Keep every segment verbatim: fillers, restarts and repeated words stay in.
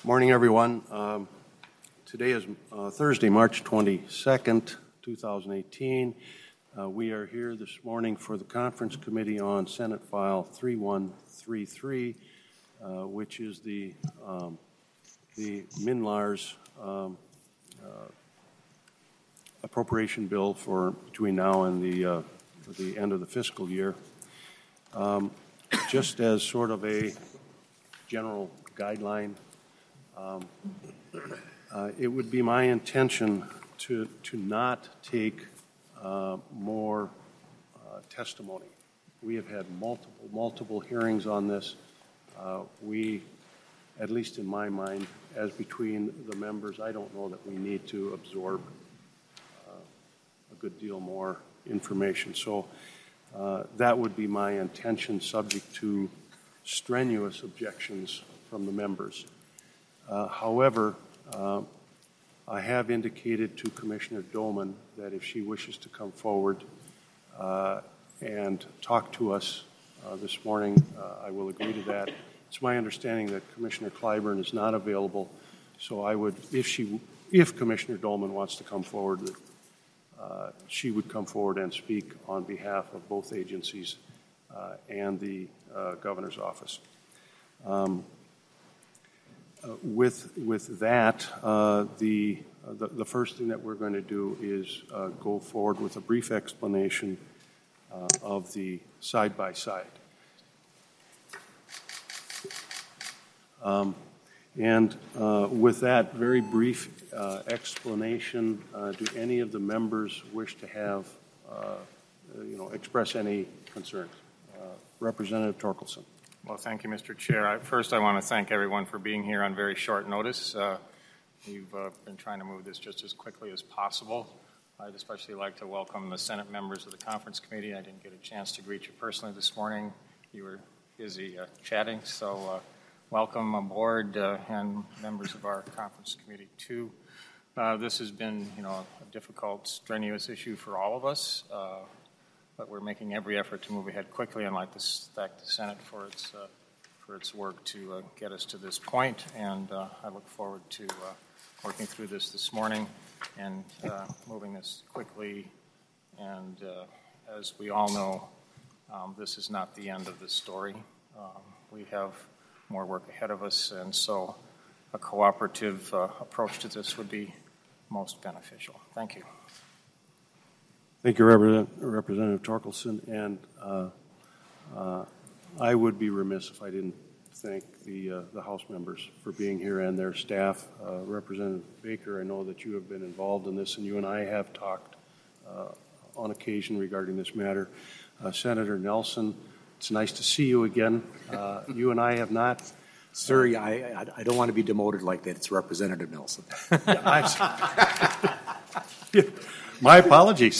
Morning, everyone. Um, today is uh, Thursday, March twenty-second, two thousand eighteen. Uh, we are here this morning for the Conference Committee on Senate File three one three three, uh, which is the um, the MNLARS um, uh, appropriation bill for between now and the uh, the end of the fiscal year. Um, just as sort of a general guideline, um, uh, it would be my intention to to not take uh, more uh, testimony. We have had multiple multiple hearings on this. Uh, we, at least in my mind, as between the members, I don't know that we need to absorb uh, a good deal more information. So uh, that would be my intention, subject to strenuous objections from the members. Uh, however, uh, I have indicated to Commissioner Doman that if she wishes to come forward uh, and talk to us uh, this morning, uh, I will agree to that. It's my understanding that Commissioner Clyburn is not available, so I would, if she, if Commissioner Doman wants to come forward, uh, she would come forward and speak on behalf of both agencies uh, and the uh, Governor's office. Um, uh, with with that, uh, the, uh, the the first thing that we're going to do is uh, go forward with a brief explanation uh, of the side by side. Um, and uh, with that very brief uh, explanation, uh, do any of the members wish to have, uh, you know, express any concerns? Uh, Representative Torkelson. Well, thank you, Mister Chair. I, first, I want to thank everyone for being here on very short notice. Uh, we've uh, been trying to move this just as quickly as possible. I'd especially like to welcome the Senate members of the Conference Committee. I didn't get a chance to greet you personally this morning. You were busy uh, chatting, so uh, welcome aboard uh, and members of our Conference Committee, too. Uh, this has been, you know, a difficult, strenuous issue for all of us. Uh, But we're making every effort to move ahead quickly, and I'd like to thank the Senate for its uh, for its work to uh, get us to this point. And uh, I look forward to uh, working through this this morning and uh, moving this quickly. And uh, as we all know, um, this is not the end of the story. Um, we have more work ahead of us, and so a cooperative uh, approach to this would be most beneficial. Thank you. Thank you, Representative Torkelson, and uh, uh, I would be remiss if I didn't thank the uh, the House members for being here and their staff. Uh, Representative Baker, I know that you have been involved in this, and you and I have talked uh, on occasion regarding this matter. Uh, Senator Nelson, it's nice to see you again. Uh, you and I have not. Sir, uh, I, I don't want to be demoted like that. It's Representative Nelson. Yeah, yeah. My apologies.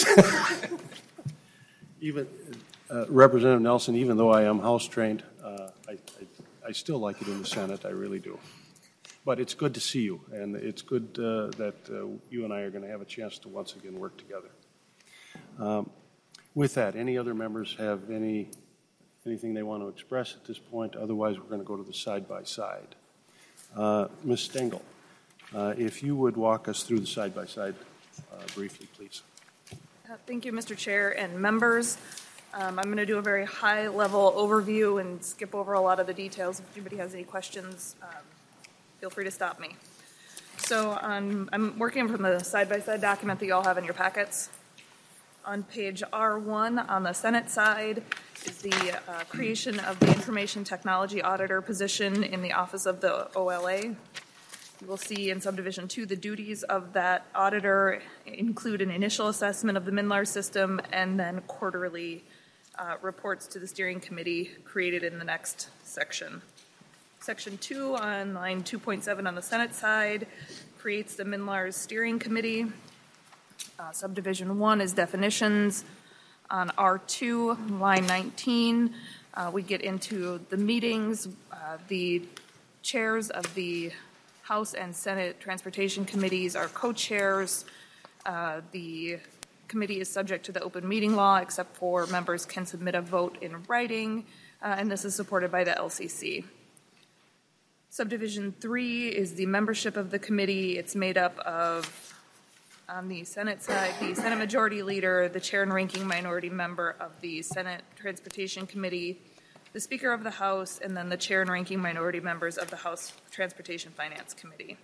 Even uh, Representative Nelson, even though I am House trained, uh, I, I, I still like it in the Senate. I really do. But it's good to see you, and it's good uh, that uh, you and I are going to have a chance to once again work together. Um, with that, any other members have any anything they want to express at this point? Otherwise, we're going to go to the side by side. Uh, Miz Stengel, uh, if you would walk us through the side by side. Uh, briefly, please. Uh, thank you, Mister Chair and members. Um, I'm going to do a very high-level overview and skip over a lot of the details. If anybody has any questions, um, feel free to stop me. So um, I'm working from the side-by-side document that you all have in your packets. On page R one on the Senate side is the uh, creation of the Information Technology Auditor position in the Office of the O L A. You will see in subdivision two the duties of that auditor include an initial assessment of the MNLARS system and then quarterly uh, reports to the steering committee created in the next section. Section two on line two point seven on the Senate side creates the MNLARS steering committee. Uh, subdivision one is definitions. On R two, line nineteen, uh, we get into the meetings, uh, the chairs of the House and Senate Transportation Committees are co-chairs. Uh, the committee is subject to the open meeting law, except for members can submit a vote in writing, uh, and this is supported by the L C C. Subdivision three is the membership of the committee. It's made up of, on the Senate side, the Senate Majority Leader, the Chair and Ranking Minority Member of the Senate Transportation Committee, the Speaker of the House, and then the Chair and Ranking Minority Members of the House Transportation Finance Committee.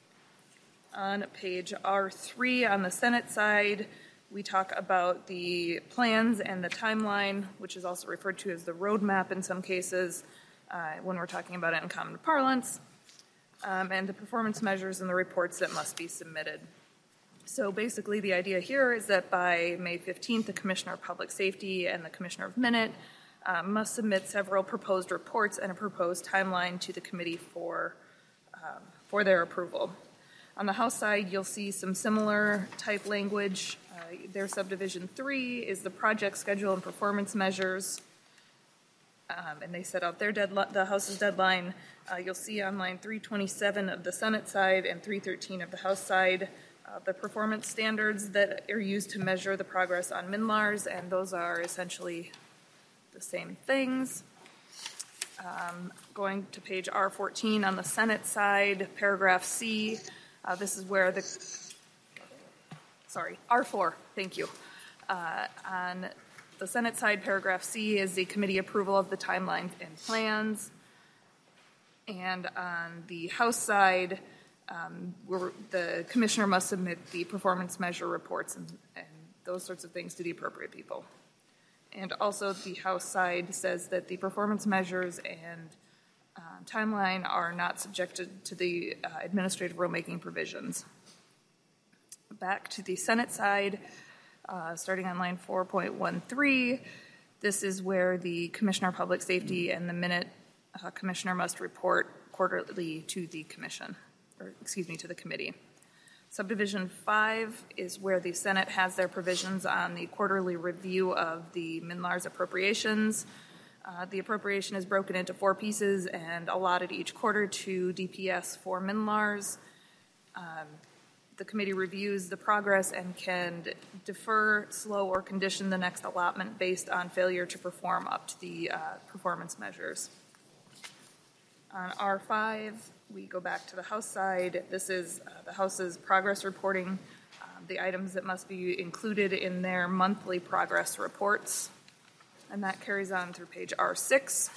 On page R three on the Senate side, we talk about the plans and the timeline, which is also referred to as the roadmap in some cases uh, when we're talking about it in common parlance, um, and the performance measures and the reports that must be submitted. So basically the idea here is that by May fifteenth, the Commissioner of Public Safety and the Commissioner of Minute um, must submit several proposed reports and a proposed timeline to the committee for, um, for their approval. On the House side, you'll see some similar type language. Uh, their subdivision three is the project schedule and performance measures, um, and they set out their deadline, the House's deadline. Uh, you'll see on line three twenty-seven of the Senate side and three thirteen of the House side uh, the performance standards that are used to measure the progress on M N L A Rs, and those are essentially the same things. Um, going to page R fourteen on the Senate side, paragraph C. Uh, this is where the, sorry, R four, thank you. Uh, on the Senate side, paragraph C is the committee approval of the timelines and plans. And on the House side, um, we're, the commissioner must submit the performance measure reports and, and those sorts of things to the appropriate people. And also the House side says that the performance measures and Uh, timeline are not subjected to the uh, administrative rulemaking provisions. Back to the Senate side, uh, starting on line four point one three, this is where the Commissioner of Public Safety and the Minute uh, Commissioner must report quarterly to the Commission, or excuse me, to the committee. Subdivision five is where the Senate has their provisions on the quarterly review of the M N L A Rs appropriations. Uh, the appropriation is broken into four pieces and allotted each quarter to D P S for M N L A Rs. Um, the committee reviews the progress and can defer, slow, or condition the next allotment based on failure to perform up to the uh, performance measures. On R five, we go back to the House side. This is uh, the House's progress reporting, um, the items that must be included in their monthly progress reports. And that carries on through page R six.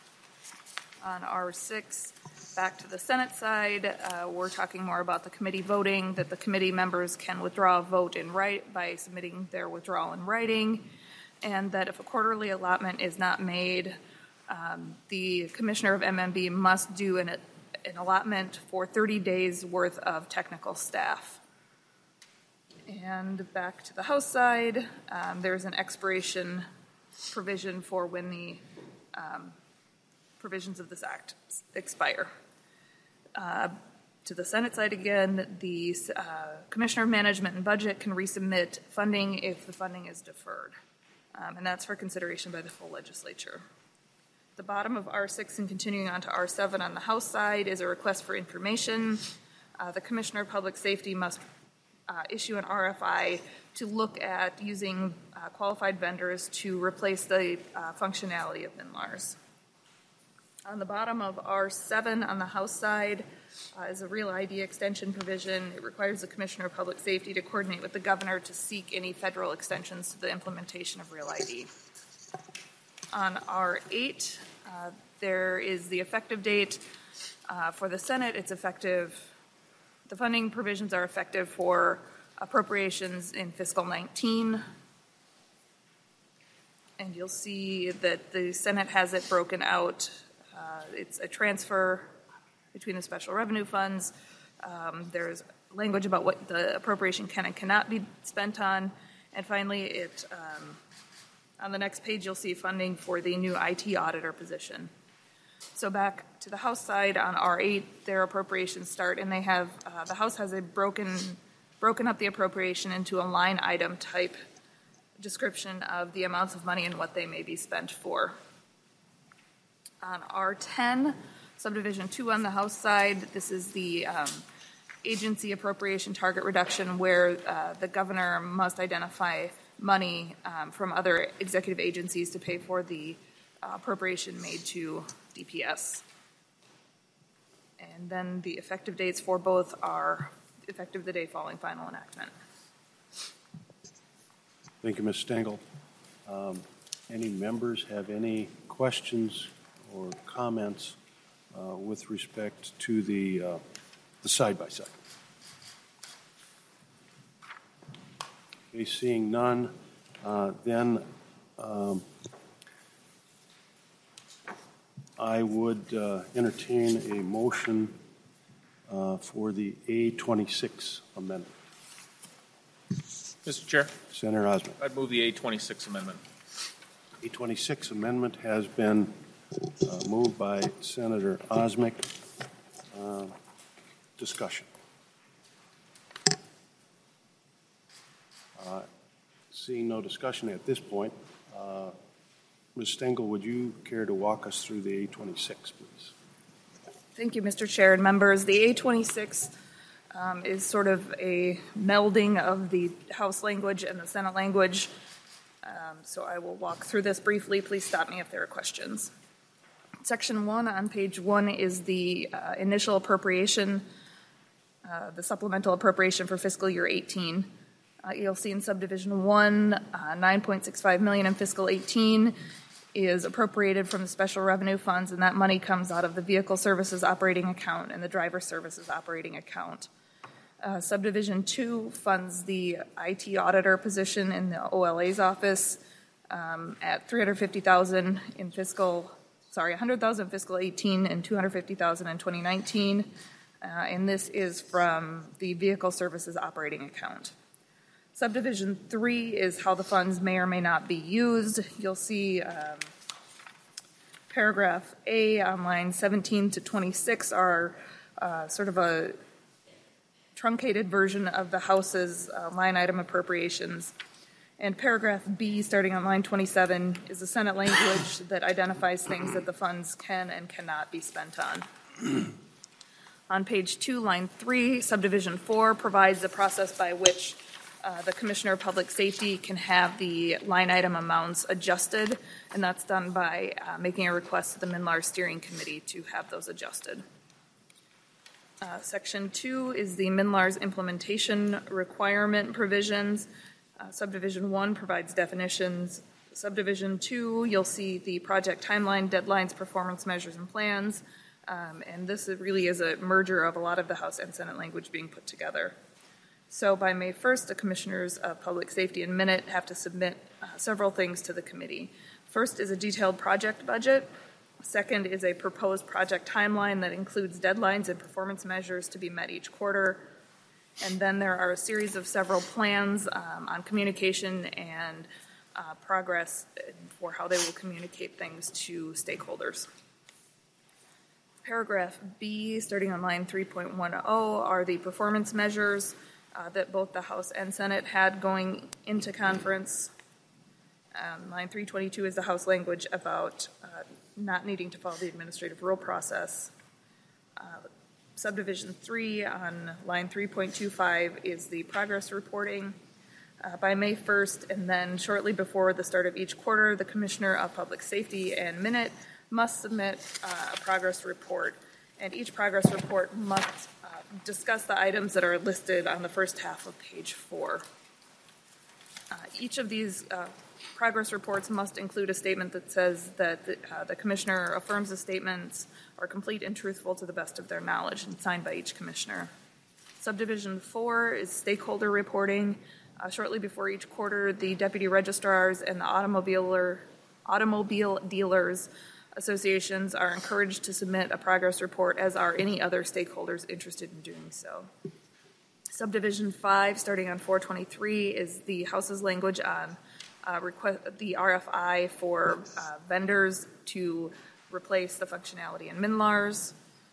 On R six, back to the Senate side, uh, we're talking more about the committee voting, that the committee members can withdraw a vote in write by submitting their withdrawal in writing, and that if a quarterly allotment is not made, um, the commissioner of M M B must do an, an allotment for thirty days worth of technical staff. And back to the House side, um, there's an expiration provision for when the um, provisions of this act expire. Uh, to the Senate side again, the uh, Commissioner of Management and Budget can resubmit funding if the funding is deferred, um, and that's for consideration by the full legislature. The bottom of R six and continuing on to R seven on the House side is a request for information. Uh, the Commissioner of Public Safety must uh, issue an R F I to look at using uh, qualified vendors to replace the uh, functionality of M N L A Rs. On the bottom of R seven on the House side uh, is a Real I D extension provision. It requires the Commissioner of Public Safety to coordinate with the governor to seek any federal extensions to the implementation of Real I D. On R eight, uh, there is the effective date. Uh, for the Senate, it's effective, the funding provisions are effective for appropriations in fiscal nineteen. And you'll see that the Senate has it broken out. Uh, it's a transfer between the special revenue funds. Um, there's language about what the appropriation can and cannot be spent on. And finally, it um, on the next page, you'll see funding for the new I T auditor position. So back to the House side on R eight, their appropriations start, and they have, uh, the House has a broken, broken up the appropriation into a line item type description of the amounts of money and what they may be spent for. On R ten, subdivision two on the House side, this is the um, agency appropriation target reduction where uh, the governor must identify money um, from other executive agencies to pay for the uh, appropriation made to D P S. And then the effective dates for both are effective the day following final enactment. Thank you, Miz Stengel. Um, any members have any questions or comments uh, with respect to the uh, the side-by-side? Okay, seeing none, uh, then um, I would uh, entertain a motion uh, for the A twenty-six amendment. Mister Chair, Senator Osmek. I'd move the A twenty-six amendment. A twenty-six amendment has been uh, moved by Senator Osmek. Uh, discussion. Uh, seeing no discussion at this point, uh, Miz Stengel, would you care to walk us through the A twenty-six, please? Thank you, Mister Chair and members. The A twenty-six um, is sort of a melding of the House language and the Senate language. Um, so I will walk through this briefly. Please stop me if there are questions. Section one on page one is the uh, initial appropriation, uh, the supplemental appropriation for fiscal year eighteen. Uh, you'll see in subdivision one, uh, nine point six five million dollars in fiscal eighteen is appropriated from the special revenue funds, and that money comes out of the vehicle services operating account and the driver services operating account. Uh, subdivision two funds the I T auditor position in the O L A's office um, at three hundred fifty thousand dollars in fiscal, sorry, one hundred thousand dollars in fiscal eighteen and two hundred fifty thousand dollars in twenty nineteen. Uh, and this is from the vehicle services operating account. Subdivision three is how the funds may or may not be used. You'll see um, paragraph A on line seventeen to twenty-six are uh, sort of a truncated version of the House's uh, line item appropriations. And paragraph B, starting on line twenty-seven, is the Senate language that identifies things that the funds can and cannot be spent on. On page two, line three, subdivision four provides the process by which Uh, the Commissioner of Public Safety can have the line item amounts adjusted, and that's done by uh, making a request to the MNLARS Steering Committee to have those adjusted. Uh, section two is the MNLARS implementation requirement provisions. Uh, subdivision one provides definitions. Subdivision two, you'll see the project timeline, deadlines, performance measures, and plans. Um, and this really is a merger of a lot of the House and Senate language being put together. So by May first, the Commissioners of Public Safety and Minute have to submit uh, several things to the committee. First is a detailed project budget. Second is a proposed project timeline that includes deadlines and performance measures to be met each quarter. And then there are a series of several plans um, on communication and uh, progress for how they will communicate things to stakeholders. Paragraph B, starting on line three point one oh, are the performance measures Uh, that both the House and Senate had going into conference. Um, line three twenty-two is the House language about uh, not needing to follow the administrative rule process. Uh, subdivision three on line three point two five is the progress reporting. Uh, by May first, and then shortly before the start of each quarter, the Commissioner of Public Safety and Minute must submit uh, a progress report, and each progress report must discuss the items that are listed on the first half of page four. Uh, each of these uh, progress reports must include a statement that says that the, uh, the Commissioner affirms the statements are complete and truthful to the best of their knowledge, and signed by each Commissioner. Subdivision four is stakeholder reporting. Uh, shortly before each quarter, the Deputy Registrars and the automobile, automobile dealers associations are encouraged to submit a progress report, as are any other stakeholders interested in doing so. Subdivision five, starting on four twenty-three, is the House's language on uh, request, the R F I for uh, vendors to replace the functionality in MNLARS.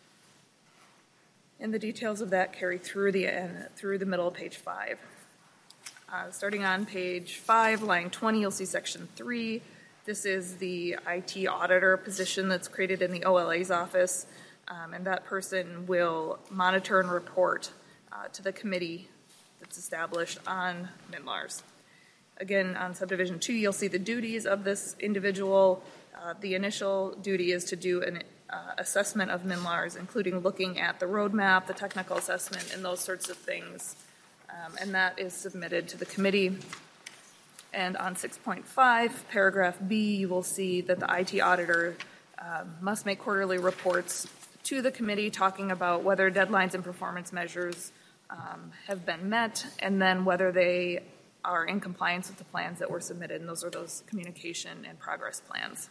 And the details of that carry through the end, through the middle of page five. Uh, starting on page five, line twenty, you'll see section three. This is the I T auditor position that's created in the O L A's office, um, and that person will monitor and report uh, to the committee that's established on MNLARS. Again, on subdivision two, you'll see the duties of this individual. Uh, the initial duty is to do an uh, assessment of MNLARS, including looking at the roadmap, the technical assessment, and those sorts of things. Um, and that is submitted to the committee. And on six point five, paragraph B, you will see that the I T auditor um, must make quarterly reports to the committee talking about whether deadlines and performance measures um, have been met, and then whether they are in compliance with the plans that were submitted, and those are those communication and progress plans.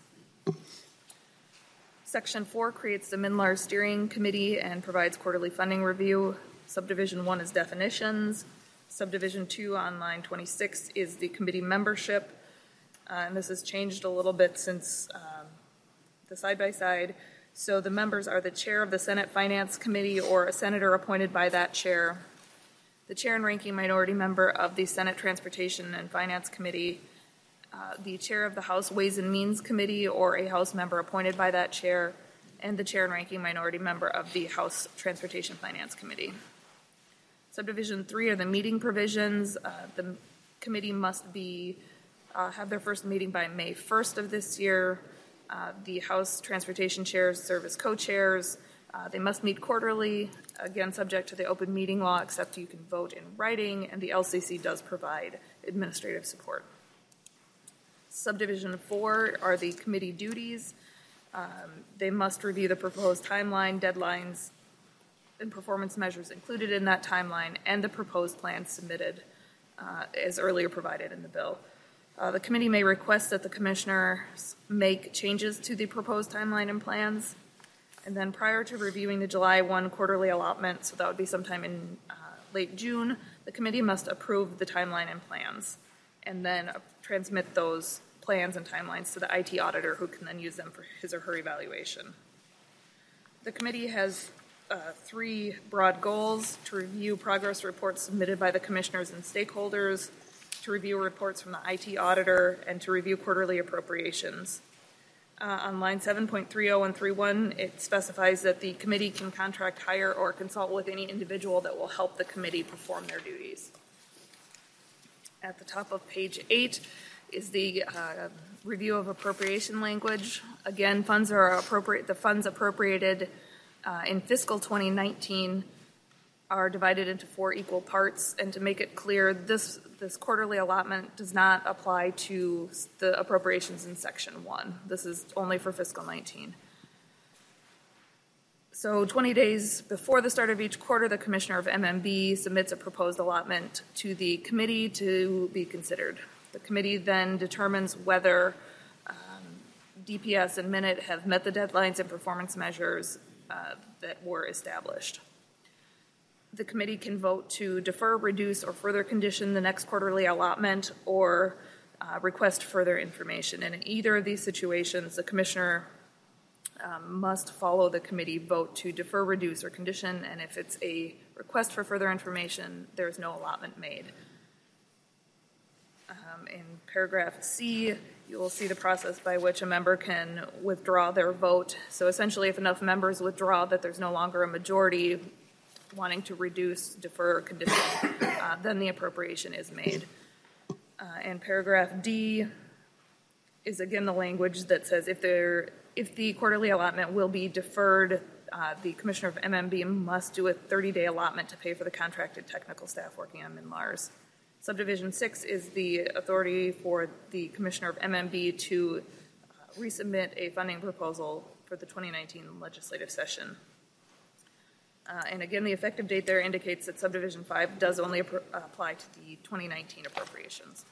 Section four creates the MNLARS Steering Committee and provides quarterly funding review. Subdivision one is definitions. Subdivision two on line twenty-six is the committee membership. Uh, and this has changed a little bit since um, the side-by-side. So the members are the chair of the Senate Finance Committee or a senator appointed by that chair, the chair and ranking minority member of the Senate Transportation and Finance Committee, uh, the chair of the House Ways and Means Committee or a House member appointed by that chair, and the chair and ranking minority member of the House Transportation Finance Committee. Subdivision three are the meeting provisions. Uh, the committee must be uh, have their first meeting by May first of this year. Uh, the House Transportation chairs serve as co-chairs. Uh, they must meet quarterly, again subject to the open meeting law, except you can vote in writing, and the L C C does provide administrative support. Subdivision four are the committee duties. Um, they must review the proposed timeline, deadlines, and performance measures included in that timeline, and the proposed plans submitted uh, as earlier provided in the bill. Uh, the committee may request that the commissioners make changes to the proposed timeline and plans, and then prior to reviewing the July first quarterly allotment, so that would be sometime in uh, late June, the committee must approve the timeline and plans, and then uh, transmit those plans and timelines to the I T auditor, who can then use them for his or her evaluation. The committee has Uh, three broad goals: to review progress reports submitted by the commissioners and stakeholders, to review reports from the I T auditor, and to review quarterly appropriations. Uh, on line seven point three oh and thirty-one, it specifies that the committee can contract, hire, or consult with any individual that will help the committee perform their duties. At the top of page eight is the uh, review of appropriation language. Again, funds are appropriate. The funds appropriated Uh, in fiscal twenty nineteen are divided into four equal parts, and to make it clear, this this quarterly allotment does not apply to the appropriations in section one. This is only for fiscal nineteen. So twenty days before the start of each quarter, the commissioner of M M B submits a proposed allotment to the committee to be considered. The committee then determines whether um, D P S and Minute have met the deadlines and performance measures Uh, that were established. The committee can vote to defer, reduce, or further condition the next quarterly allotment, or uh, request further information. And in either of these situations, the commissioner um, must follow the committee vote to defer, reduce, or condition, and if it's a request for further information, there is no allotment made. Um, in paragraph C, you will see the process by which a member can withdraw their vote. So essentially, if enough members withdraw that there's no longer a majority wanting to reduce, defer, or condition, uh, then the appropriation is made. Uh, and paragraph D is again the language that says if there, if the quarterly allotment will be deferred, uh, the commissioner of M M B must do a thirty-day allotment to pay for the contracted technical staff working on MNLARS. Subdivision six is the authority for the commissioner of M M B to uh, resubmit a funding proposal for the twenty nineteen legislative session. Uh, and again, the effective date there indicates that subdivision five does only ap- apply to the twenty nineteen appropriations.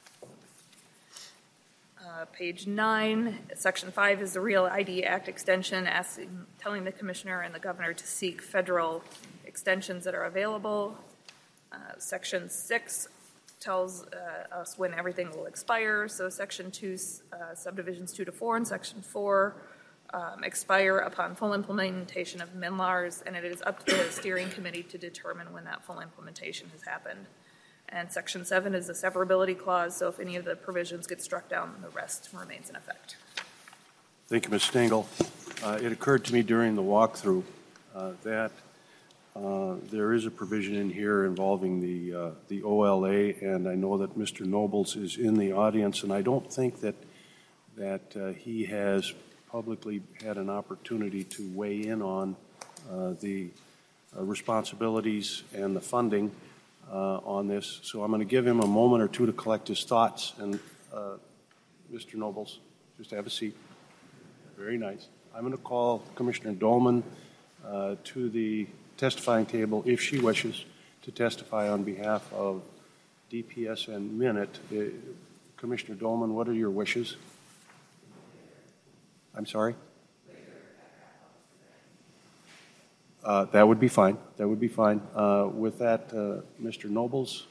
Uh, page nine, section five is the Real I D Act extension, asking, telling the commissioner and the governor to seek federal extensions that are available. Uh, section six tells uh, us when everything will expire. So section two, uh, subdivisions two to four and section four um, expire upon full implementation of MNLARS, and it is up to the steering committee to determine when that full implementation has happened. And section seven is a severability clause, so if any of the provisions get struck down, the rest remains in effect. Thank you, Miz Stengel. Uh, it occurred to me during the walkthrough uh, that Uh, there is a provision in here involving the uh, the O L A, and I know that Mister Nobles is in the audience, and I don't think that that uh, he has publicly had an opportunity to weigh in on uh, the uh, responsibilities and the funding uh, on this. So I'm going to give him a moment or two to collect his thoughts. And uh, Mister Nobles, just have a seat. Very nice. I'm going to call Commissioner Dolman uh, to the testifying table if she wishes to testify on behalf of D P S and Minute. Uh, Commissioner Dolman, what are your wishes? I'm sorry? Uh, that would be fine. That would be fine. Uh, with that, uh, Mister Nobles.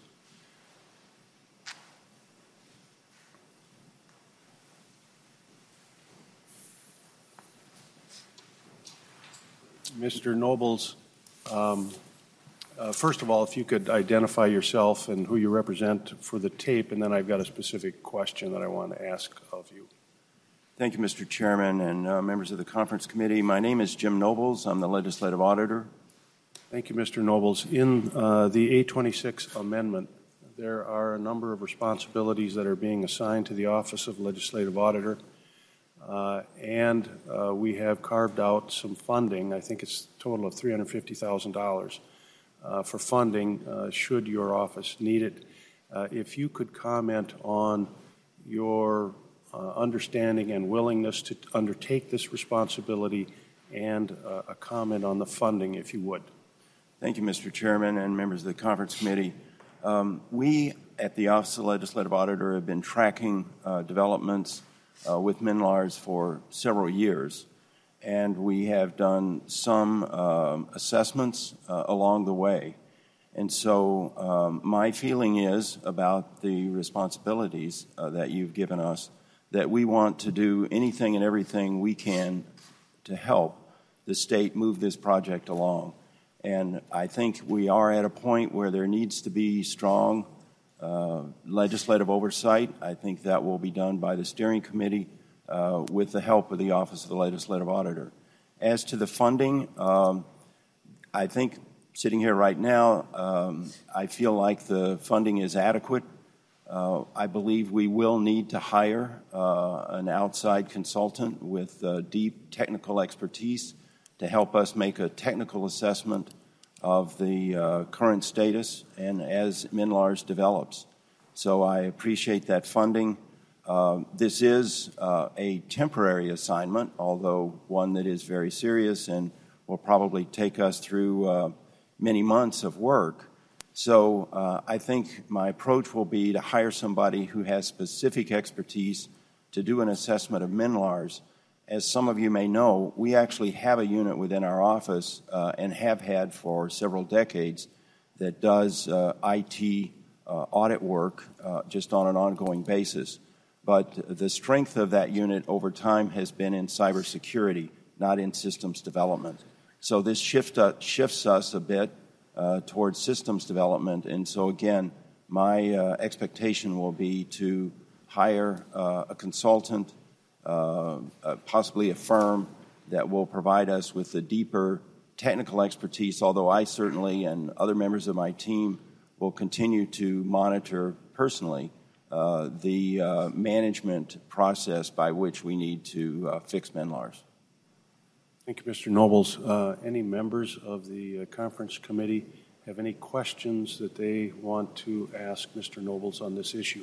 Mister Nobles, um, uh, first of all, if you could identify yourself and who you represent for the tape, and then I've got a specific question that I want to ask of you. Thank you, Mister Chairman and uh, members of the conference committee. My name is Jim Nobles. I'm the legislative auditor. Thank you, Mister Nobles. In uh, the A twenty-six amendment, there are a number of responsibilities that are being assigned to the Office of Legislative Auditor, uh, and uh, we have carved out some funding. I think it's a total of three hundred fifty thousand dollars uh, for funding uh, should your office need it. Uh, if you could comment on your Uh, understanding and willingness to undertake this responsibility, and uh, a comment on the funding, if you would. Thank you, Mister Chairman and members of the conference committee. Um, we at the Office of the Legislative Auditor have been tracking uh, developments uh, with MNLARS for several years, and we have done some um, assessments uh, along the way. And so um, my feeling is about the responsibilities uh, that you've given us, that we want to do anything and everything we can to help the state move this project along. And I think we are at a point where there needs to be strong uh, legislative oversight. I think that will be done by the steering committee uh, with the help of the Office of the Legislative Auditor. As to the funding, um, I think sitting here right now, um, I feel like the funding is adequate. Uh, I believe we will need to hire uh, an outside consultant with uh, deep technical expertise to help us make a technical assessment of the uh, current status and as MNLARS develops. So I appreciate that funding. Uh, this is uh, a temporary assignment, although one that is very serious and will probably take us through uh, many months of work. So uh, I think my approach will be to hire somebody who has specific expertise to do an assessment of MNLARS. As some of you may know, we actually have a unit within our office uh, and have had for several decades that does uh, I T uh, audit work uh, just on an ongoing basis. But the strength of that unit over time has been in cybersecurity, not in systems development. So this shift, uh, shifts us a bit Uh, towards systems development. And so, again, my uh, expectation will be to hire uh, a consultant, uh, uh, possibly a firm that will provide us with the deeper technical expertise, although I certainly and other members of my team will continue to monitor personally uh, the uh, management process by which we need to uh, fix MNLARS. Thank you, Mister Nobles. Uh, any members of the uh, conference committee have any questions that they want to ask Mister Nobles on this issue?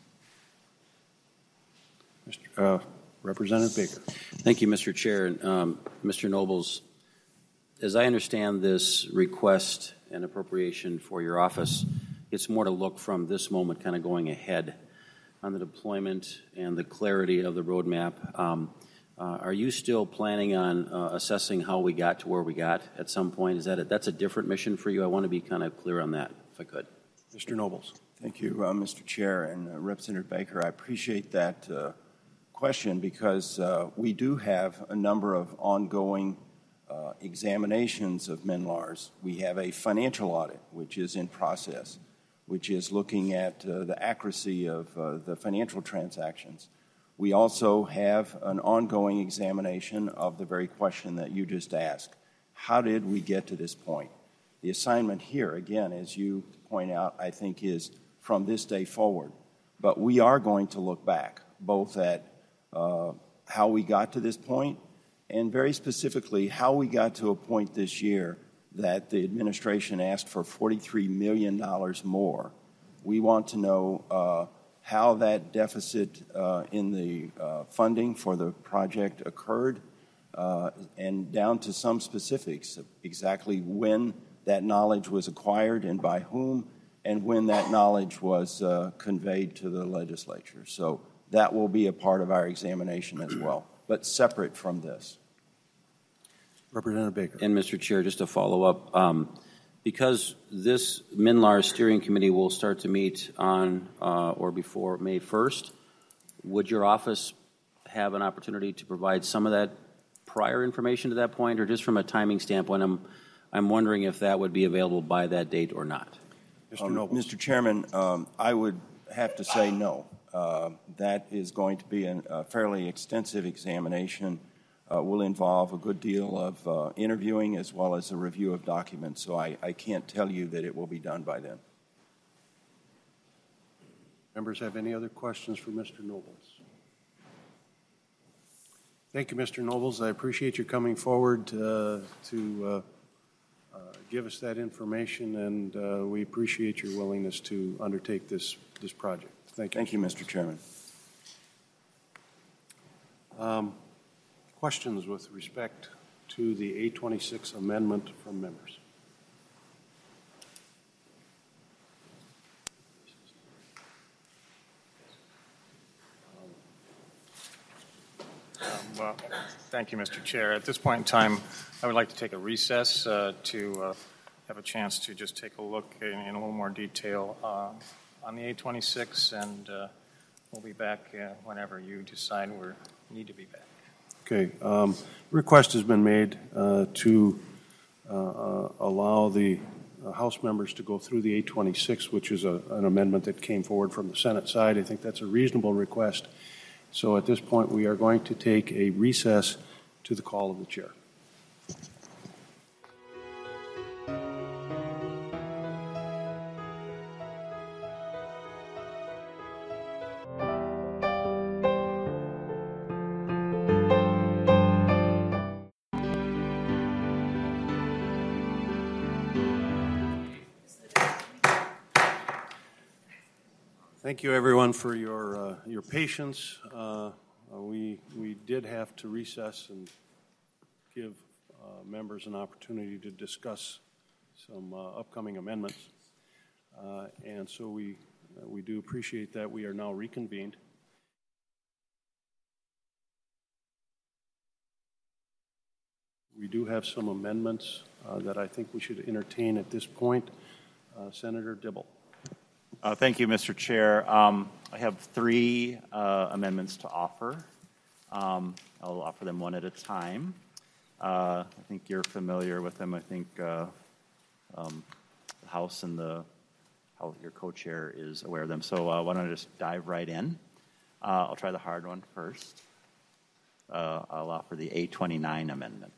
Mister Uh, Representative Baker. Thank you, Mister Chair. Um, Mister Nobles, as I understand this request and appropriation for your office, it's more to look from this moment kind of going ahead on the deployment and the clarity of the roadmap. Um, Uh, are you still planning on uh, assessing how we got to where we got at some point? Is that a, that's a different mission for you? I want to be kind of clear on that, if I could. Mister Nobles. Thank you, uh, Mister Chair and uh, Representative Baker. I appreciate that uh, question because uh, we do have a number of ongoing uh, examinations of MNLARS. We have a financial audit, which is in process, which is looking at uh, the accuracy of uh, the financial transactions. We also have an ongoing examination of the very question that you just asked. How did we get to this point? The assignment here, again, as you point out, I think is from this day forward. But we are going to look back, both at uh, how we got to this point, and very specifically how we got to a point this year that the administration asked for forty-three million dollars more. We want to know uh, how that deficit uh, in the uh, funding for the project occurred, uh, and down to some specifics, exactly when that knowledge was acquired and by whom, and when that knowledge was uh, conveyed to the legislature. So that will be a part of our examination as well, but separate from this. Representative Baker. And Mister Chair, just to follow up, um, because this MNLAR steering committee will start to meet on uh, or before May first, would your office have an opportunity to provide some of that prior information to that point, or just from a timing standpoint, I'm, I'm wondering if that would be available by that date or not? Mister Um, Nobles. Mister Chairman, um, I would have to say no. Uh, that is going to be an, a fairly extensive examination. Uh, will involve a good deal of uh, interviewing as well as a review of documents, so I, I can't tell you that it will be done by then. Members have any other questions for Mister Nobles? Thank you, Mister Nobles. I appreciate you coming forward uh, to uh, uh, give us that information, and uh, we appreciate your willingness to undertake this, this project. Thank you. Thank you, Mister Chairman. Um, questions with respect to the A twenty-six amendment from members? Well, thank you, Mister Chair. At this point in time, I would like to take a recess uh, to uh, have a chance to just take a look in, in a little more detail uh, on the A twenty-six, and uh, we'll be back uh, whenever you decide we need to be back. Okay. Um, request has been made uh, to uh, uh, allow the uh, House members to go through the A twenty-six, which is a, an amendment that came forward from the Senate side. I think that's a reasonable request. So at this point, we are going to take a recess to the call of the chair. Thank you, everyone, for your uh, your patience. Uh, we we did have to recess and give uh, members an opportunity to discuss some uh, upcoming amendments, uh, and so we uh, we do appreciate that. We are now reconvened. We do have some amendments uh, that I think we should entertain at this point. Uh, Senator Dibble. Uh, thank you, Mister Chair. Um, I have three uh, amendments to offer. Um, I'll offer them one at a time. Uh, I think you're familiar with them. I think uh, um, the House and the how your co-chair is aware of them. So uh, why don't I just dive right in? Uh, I'll try the hard one first. Uh, I'll offer the A twenty-nine amendment.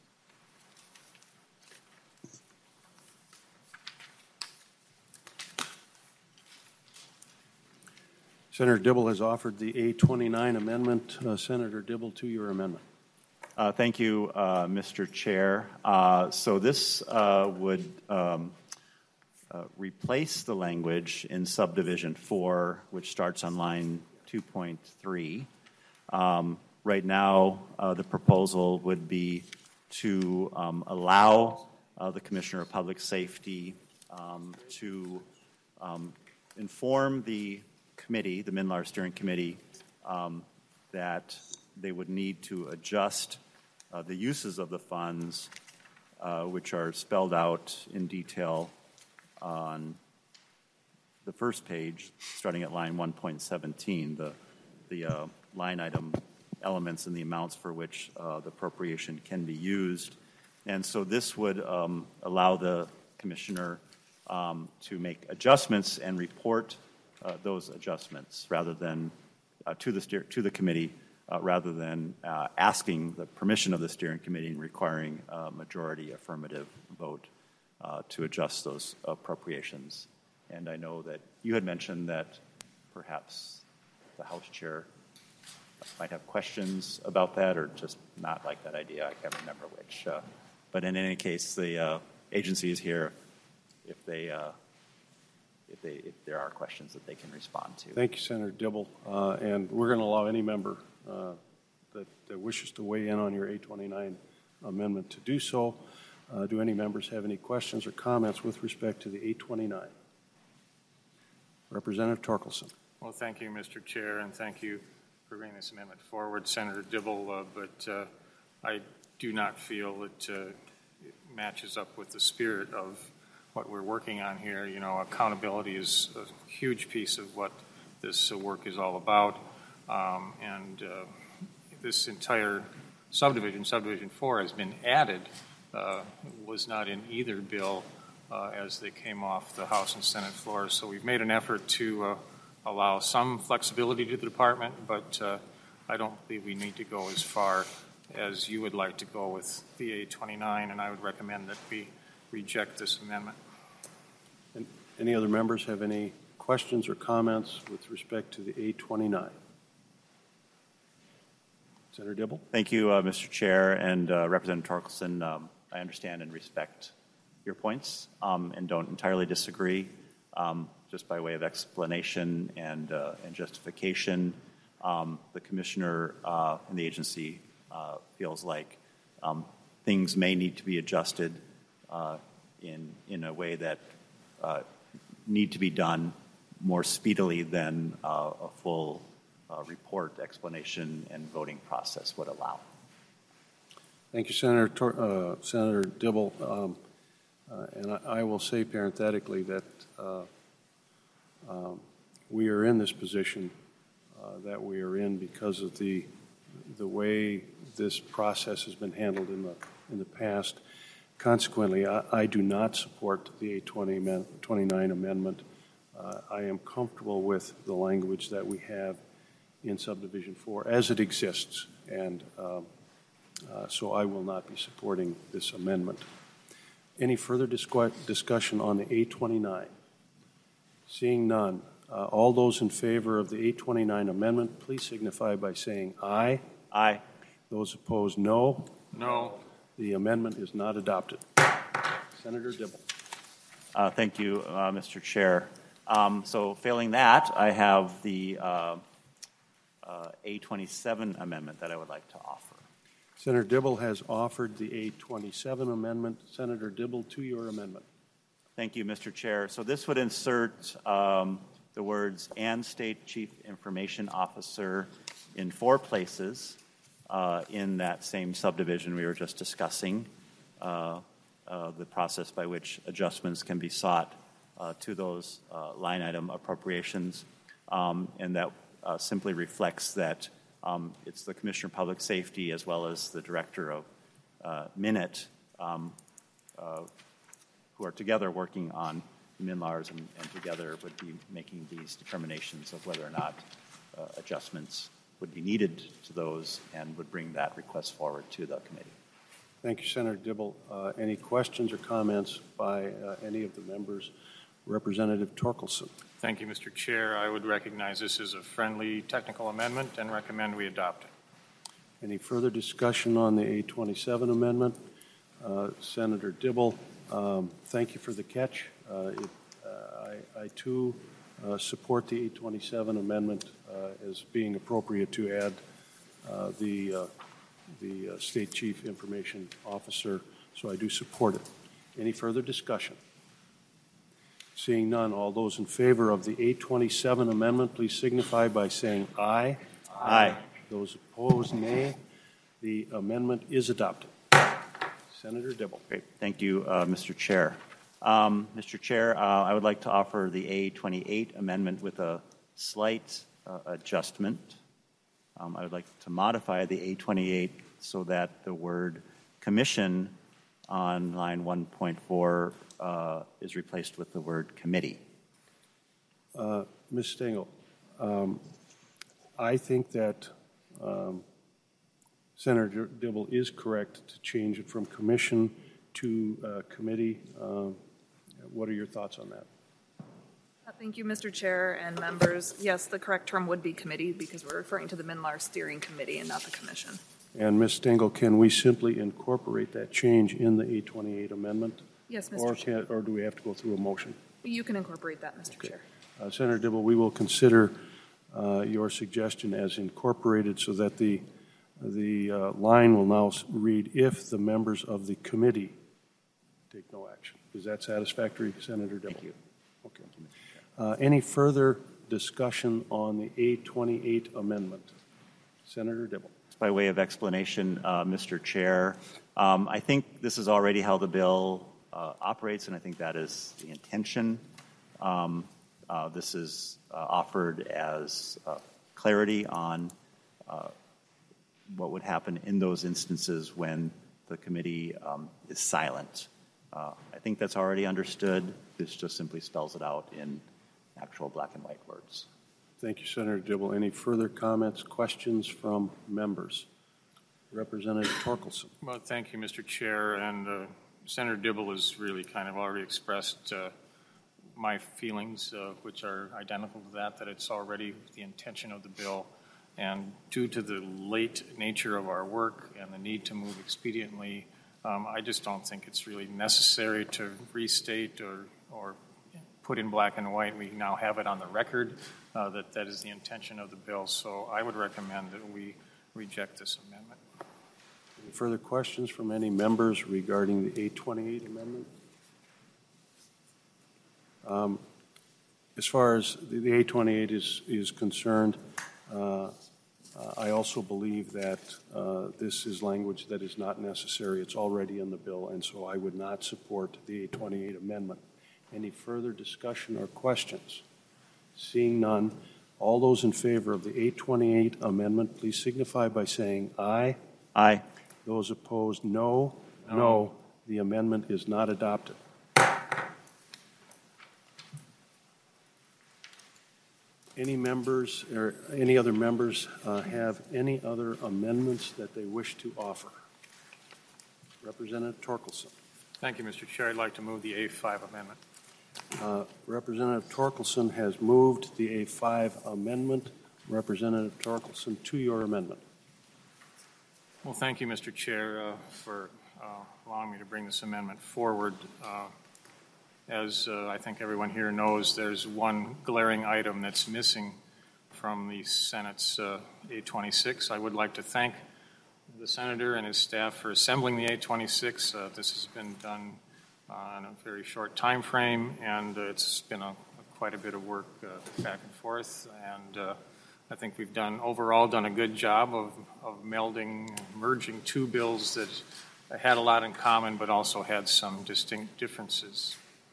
Senator Dibble has offered the A twenty-nine amendment. Uh, Senator Dibble, to your amendment. Uh, thank you, uh, Mister Chair. Uh, so this uh, would um, uh, replace the language in subdivision four, which starts on line two point three. Um, right now, uh, the proposal would be to um, allow uh, the Commissioner of Public Safety um, to um, inform the committee, the MNLAR Steering Committee, um, that they would need to adjust uh, the uses of the funds, uh, which are spelled out in detail on the first page, starting at line one point seventeen, the, the uh, line item elements and the amounts for which uh, the appropriation can be used. And so this would um, allow the commissioner um, to make adjustments and report Uh, those adjustments rather than uh, to the steer, to the committee uh, rather than uh, asking the permission of the steering committee and requiring a majority affirmative vote uh, to adjust those appropriations. And I know that you had mentioned that perhaps the House chair might have questions about that or just not like that idea. I can't remember which. Uh, but in any case, the uh, agency is here if they uh, if they if there are questions that they can respond to. Thank you, Senator Dibble. Uh, and we're going to allow any member uh, that, that wishes to weigh in on your eight twenty-nine amendment to do so. Uh, do any members have any questions or comments with respect to the eight twenty-nine? Representative Torkelson. Well, thank you, Mister Chair, and thank you for bringing this amendment forward, Senator Dibble. Uh, but uh, I do not feel it, uh, it matches up with the spirit of what we're working on here. You know, accountability is a huge piece of what this uh, work is all about, um, and uh, this entire subdivision, subdivision four, has been added. Uh, was not in either bill uh, as they came off the House and Senate floors. So we've made an effort to uh, allow some flexibility to the department, but uh, I don't believe we need to go as far as you would like to go with the eight twenty-nine, and I would recommend that we reject this amendment. And any other members have any questions or comments with respect to the eight twenty-nine? Senator Dibble. Thank you, uh, Mister Chair, and uh, Representative Torkelson. Um, I understand and respect your points um, and don't entirely disagree. Um, just by way of explanation and, uh, and justification, um, the commissioner uh, and the agency uh, feels like um, things may need to be adjusted uh, in, in a way that uh, need to be done more speedily than uh, a full uh, report, explanation, and voting process would allow. Thank you, Senator Tor- uh, Senator Dibble. Um, uh, and I, I will say parenthetically that uh, um, we are in this position uh, that we are in because of the the way this process has been handled in the in the past. Consequently, I, I do not support the eight twenty-nine amendment. Uh, I am comfortable with the language that we have in subdivision four as it exists, and um, uh, so I will not be supporting this amendment. Any further disqu- discussion on the eight twenty-nine? Seeing none, uh, all those in favor of the eight twenty-nine amendment, please signify by saying aye. Aye. Those opposed, no. No. The amendment is not adopted. Senator Dibble. Uh, thank you, uh, Mister Chair. Um, so failing that, I have the uh, uh, A twenty-seven amendment that I would like to offer. Senator Dibble has offered the eight twenty-seven amendment. Senator Dibble, to your amendment. Thank you, Mister Chair. So this would insert um, the words "and State Chief Information Officer" in four places uh, in that same subdivision we were just discussing, uh, uh, the process by which adjustments can be sought uh, to those uh, line item appropriations, um, and that uh, simply reflects that um, it's the Commissioner of Public Safety as well as the Director of uh, Minute um, uh, who are together working on MNLARS and, and together would be making these determinations of whether or not uh, adjustments would be needed to those and would bring that request forward to the committee. Thank you, Senator Dibble. Uh, any questions or comments by uh, any of the members? Representative Torkelson. Thank you, Mister Chair. I would recognize this as a friendly technical amendment and recommend we adopt it. Any further discussion on the eight twenty-seven amendment? Uh, Senator Dibble, um, thank you for the catch. Uh, it, uh, I, I, too, uh, support the eight twenty-seven amendment uh, as being appropriate to add uh, the, uh, the uh, State Chief Information Officer, so I do support it. Any further discussion? Seeing none, all those in favor of the eight twenty-seven amendment, please signify by saying aye. Aye. Those opposed, nay. The amendment is adopted. Senator Dibble. Great. Thank you, uh, Mister Chair. Um, Mister Chair, uh, I would like to offer the A twenty-eight amendment with a slight uh, adjustment. Um, I would like to modify the A twenty-eight so that the word commission on line one point four uh, is replaced with the word committee. Uh, Miz Stengel, um, I think that um, Senator Dibble is correct to change it from commission to uh, committee. Uh, what are your thoughts on that? Thank you, Mister Chair and members. Yes, the correct term would be committee because we're referring to the MNLAR Steering Committee and not the commission. And Miz Stengel, can we simply incorporate that change in the eight twenty-eight amendment? Yes, Mister Or, Chair. can, or do we have to go through a motion? You can incorporate that, Mister Chair. Uh, Senator Dibble, we will consider uh, your suggestion as incorporated so that the, the uh, line will now read, if the members of the committee take no action. Is that satisfactory, Senator Dibble? Thank you. Okay. Uh, any further discussion on the eight twenty-eight amendment? Senator Dibble. By way of explanation, uh, Mister Chair, um, I think this is already how the bill uh, operates, and I think that is the intention. Um, uh, this is uh, offered as uh, clarity on uh, what would happen in those instances when the committee um, is silent. Uh, I think that's already understood. This just simply spells it out in actual black and white words. Thank you, Senator Dibble. Any further comments, questions from members? Representative Torkelson. Well, thank you, Mister Chair. And uh, Senator Dibble has really kind of already expressed uh, my feelings, uh, which are identical to that, that it's already the intention of the bill. And due to the late nature of our work and the need to move expediently, um, I just don't think it's really necessary to restate or, or put in black and white. We now have it on the record uh, that that is the intention of the bill. So I would recommend that we reject this amendment. Any further questions from any members regarding the eight twenty-eight amendment? Um, as far as the, the eight twenty-eight is, is concerned, uh, Uh, I also believe that uh, this is language that is not necessary. It's already in the bill, and so I would not support the eight twenty-eight amendment. Any further discussion or questions? Seeing none, all those in favor of the eight twenty-eight amendment, please signify by saying aye. Aye. Those opposed, no. No. No. The amendment is not adopted. Any members or any other members uh, have any other amendments that they wish to offer? Representative Torkelson. Thank you, Mister Chair. I'd like to move the A five amendment. Uh, Representative Torkelson has moved the A five amendment. Representative Torkelson, to your amendment. Well, thank you, Mister Chair, uh, for uh, allowing me to bring this amendment forward. Uh, As uh, I think everyone here knows, there's one glaring item that's missing from the Senate's uh, eight twenty-six. I would like to thank the Senator and his staff for assembling the eight twenty-six. Uh, this has been done uh, in a very short time frame, and uh, it's been a, quite a bit of work uh, back and forth. And uh, I think we've done, overall, done a good job of, of melding, merging two bills that had a lot in common, but also had some distinct differences.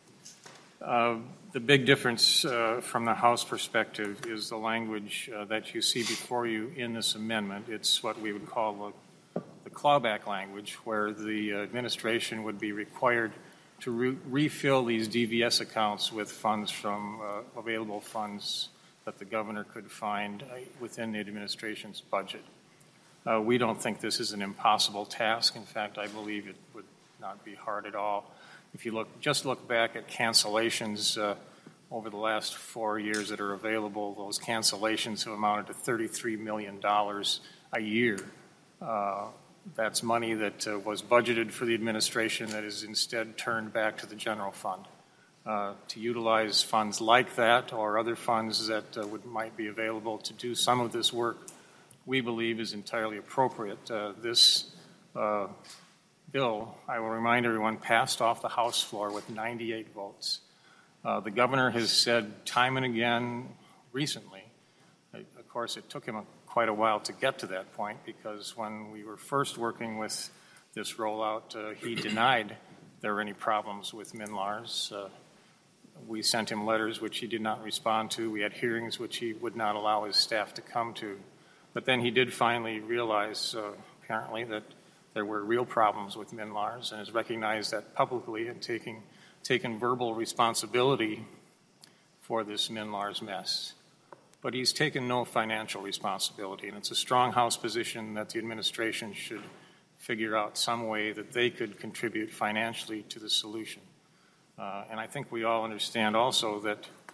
Uh, the big difference uh, from the House perspective is the language uh, that you see before you in this amendment. It's what we would call the, the clawback language, where the uh, administration would be required to re- refill these D V S accounts with funds from uh, available funds that the governor could find uh, within the administration's budget. Uh, we don't think this is an impossible task. In fact, I believe it would not be hard at all. If you look, just look back at cancellations uh, over the last four years that are available, those cancellations have amounted to thirty-three million dollars a year. Uh, that's money that uh, was budgeted for the administration that is instead turned back to the general fund. Uh, to utilize funds like that or other funds that uh, would, might be available to do some of this work, we believe is entirely appropriate. Uh, this uh, bill, I will remind everyone, passed off the House floor with ninety-eight votes. Uh, the governor has said time and again recently, uh, of course it took him a, quite a while to get to that point, because when we were first working with this rollout, uh, he denied there were any problems with MNLARS. Uh, we sent him letters which he did not respond to. We had hearings which he would not allow his staff to come to. But then he did finally realize, uh, apparently, that there were real problems with MNLARS, and has recognized that publicly and taking, taken verbal responsibility for this MNLARS mess. But he's taken no financial responsibility, and it's a strong House position that the administration should figure out some way that they could contribute financially to the solution. Uh, and I think we all understand also that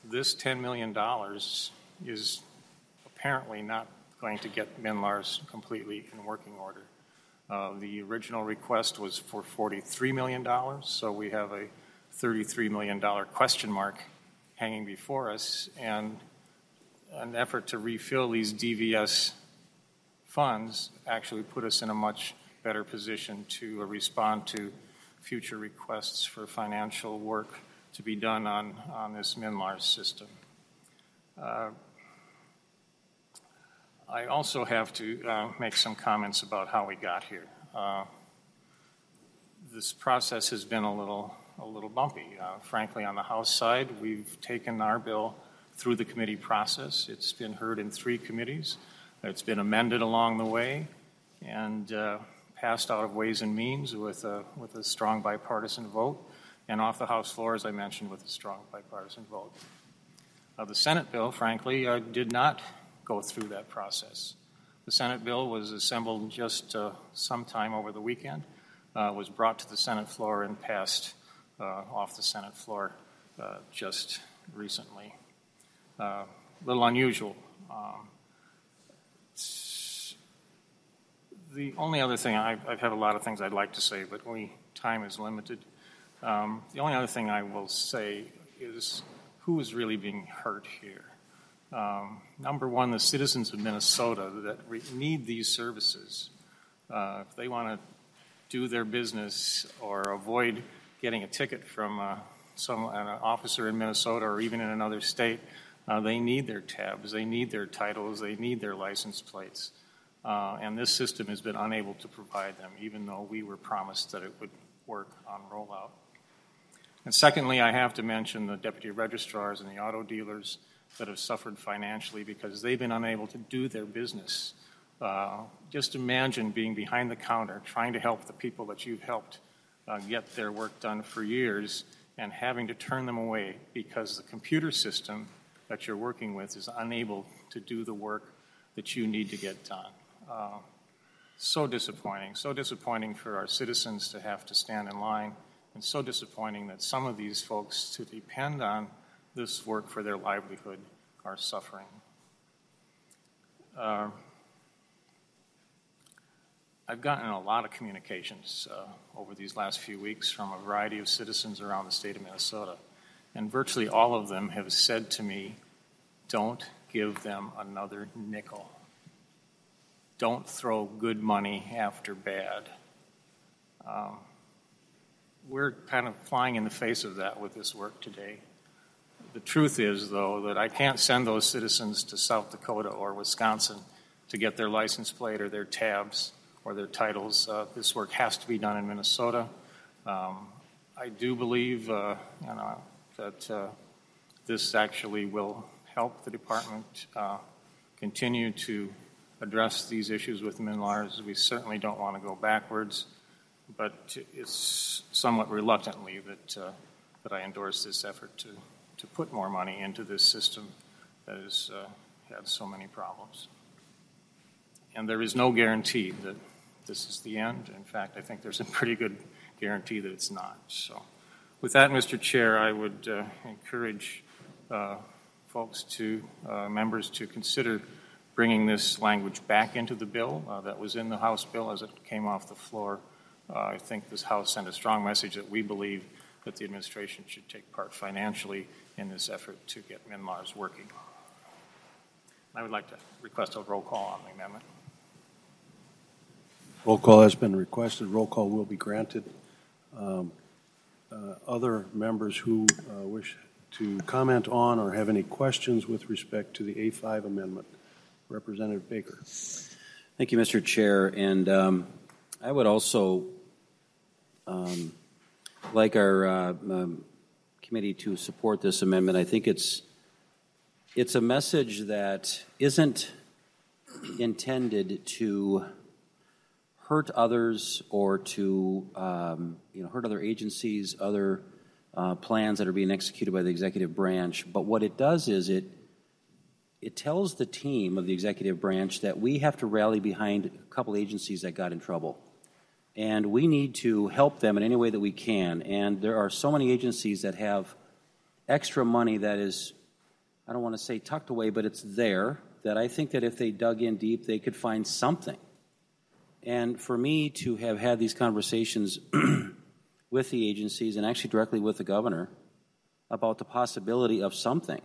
this ten million dollars is apparently not going to get MNLARS completely in working order. Uh, the original request was for forty-three million dollars, so we have a thirty-three million dollars question mark hanging before us, and an effort to refill these D V S funds actually put us in a much better position to uh, respond to future requests for financial work to be done on, on this MNLARS system. Uh, I also have to uh, make some comments about how we got here. Uh, this process has been a little, a little bumpy. Uh, frankly, on the House side, we've taken our bill through the committee process. It's been heard in three committees. It's been amended along the way and uh, passed out of Ways and Means with a, with a strong bipartisan vote, and off the House floor, as I mentioned, with a strong bipartisan vote. Uh, the Senate bill, frankly, uh, did not go through that process. The Senate bill was assembled just uh, sometime over the weekend, uh, was brought to the Senate floor and passed uh, off the Senate floor uh, just recently. Uh, a little unusual. Um, the only other thing, I've, I've had a lot of things I'd like to say, but we, time is limited. Um, the only other thing I will say is who is really being hurt here. Um, number one, the citizens of Minnesota that re- need these services. Uh, if they want to do their business or avoid getting a ticket from uh, some an officer in Minnesota or even in another state, uh, they need their tabs, they need their titles, they need their license plates. Uh, and this system has been unable to provide them, even though we were promised that it would work on rollout. And secondly, I have to mention the deputy registrars and the auto dealers that have suffered financially because they've been unable to do their business. Uh, just imagine being behind the counter, trying to help the people that you've helped uh, get their work done for years and having to turn them away because the computer system that you're working with is unable to do the work that you need to get done. Uh, so disappointing, so disappointing for our citizens to have to stand in line, and so disappointing that some of these folks to depend on this work for their livelihood are suffering. Uh, I've gotten a lot of communications uh, over these last few weeks from a variety of citizens around the state of Minnesota, and virtually all of them have said to me, don't give them another nickel. Don't throw good money after bad. Um, we're kind of flying in the face of that with this work today. The truth is, though, that I can't send those citizens to South Dakota or Wisconsin to get their license plate or their tabs or their titles. Uh, this work has to be done in Minnesota. Um, I do believe uh, you know, that uh, this actually will help the department uh, continue to address these issues with MNLARS. We certainly don't want to go backwards, but it's somewhat reluctantly that uh, that I endorse this effort to, to put more money into this system that has uh, had so many problems. And there is no guarantee that this is the end. In fact, I think there's a pretty good guarantee that it's not. So with that, Mister Chair, I would uh, encourage uh, folks to, uh, members to consider bringing this language back into the bill uh, that was in the House bill as it came off the floor. Uh, I think this House sent a strong message that we believe that the administration should take part financially in this effort to get MNLARS working. I would like to request a roll call on the amendment. Roll call has been requested. Roll call will be granted. Um, uh, other members who uh, wish to comment on or have any questions with respect to the A five amendment? Representative Baker. Thank you, Mister Chair. And um, I would also um, like our uh, um, committee to support this amendment. I think it's it's a message that isn't intended to hurt others or to um, you know hurt other agencies, other uh, plans that are being executed by the executive branch. But what it does is it It tells the team of the executive branch that we have to rally behind a couple agencies that got in trouble. And we need to help them in any way that we can. And there are so many agencies that have extra money that is I don't want to say tucked away, but it's there, that I think that if they dug in deep, they could find something. And for me to have had these conversations with the agencies and actually directly with the governor about the possibility of something,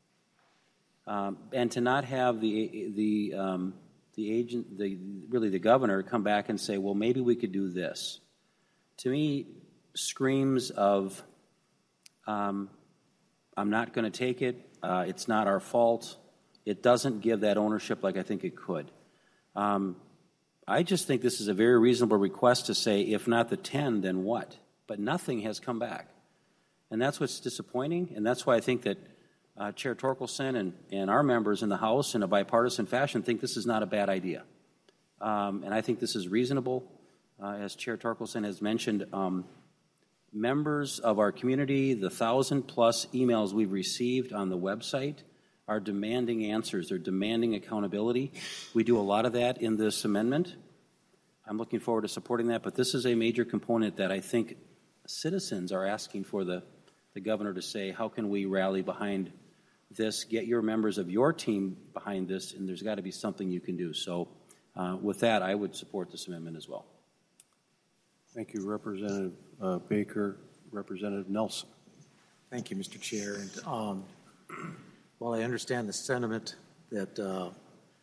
um, and to not have the the um, the agent, the really the governor, come back and say, well, maybe we could do this, to me screams of um, I'm not going to take it. Uh, it's not our fault. It doesn't give that ownership like I think it could. Um, I just think this is a very reasonable request to say, if not the ten, then what? But nothing has come back. And that's what's disappointing, and that's why I think that uh, Chair Torkelson and, and our members in the House, in a bipartisan fashion, think this is not a bad idea. Um, and I think this is reasonable. Uh, as Chair Torkelson has mentioned, um, members of our community, the thousand-plus emails we've received on the website, are demanding answers. They're demanding accountability. We do a lot of that in this amendment. I'm looking forward to supporting that, but this is a major component that I think citizens are asking for the, the governor to say, how can we rally behind this, get your members of your team behind this, and there's got to be something you can do. So uh, with that, I would support this amendment as well. Thank you, Representative uh, Baker. Representative Nelson. Thank you, Mister Chair. And um, while I understand the sentiment that uh,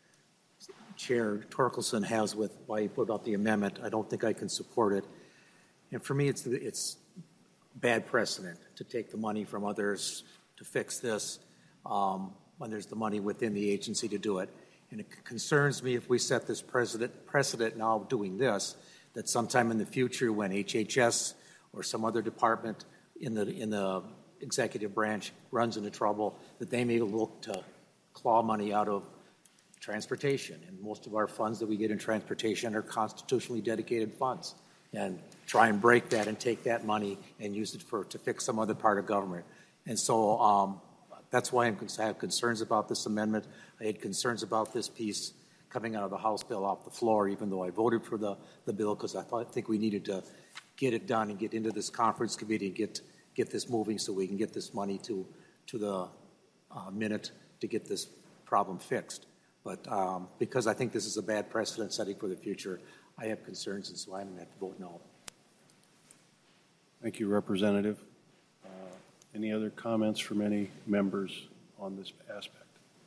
Chair Torkelson has with why he put out the amendment, I don't think I can support it. And for me, it's it's bad precedent to take the money from others to fix this um, when there's the money within the agency to do it. And it concerns me if we set this precedent, precedent now doing this, that sometime in the future when H H S or some other department in the in the executive branch runs into trouble, that they may look to claw money out of transportation. And most of our funds that we get in transportation are constitutionally dedicated funds. And try and break that and take that money and use it for to fix some other part of government. And so um, that's why I'm, I have concerns about this amendment. I had concerns about this piece coming out of the House bill off the floor, even though I voted for the, the bill, because I thought, I think we needed to get it done and get into this conference committee and get get this moving so we can get this money to to the uh, minute to get this problem fixed. But um, because I think this is a bad precedent setting for the future, I have concerns, and so I'm going to have to vote no. Thank you, Representative. Uh, any other comments from any members on this aspect?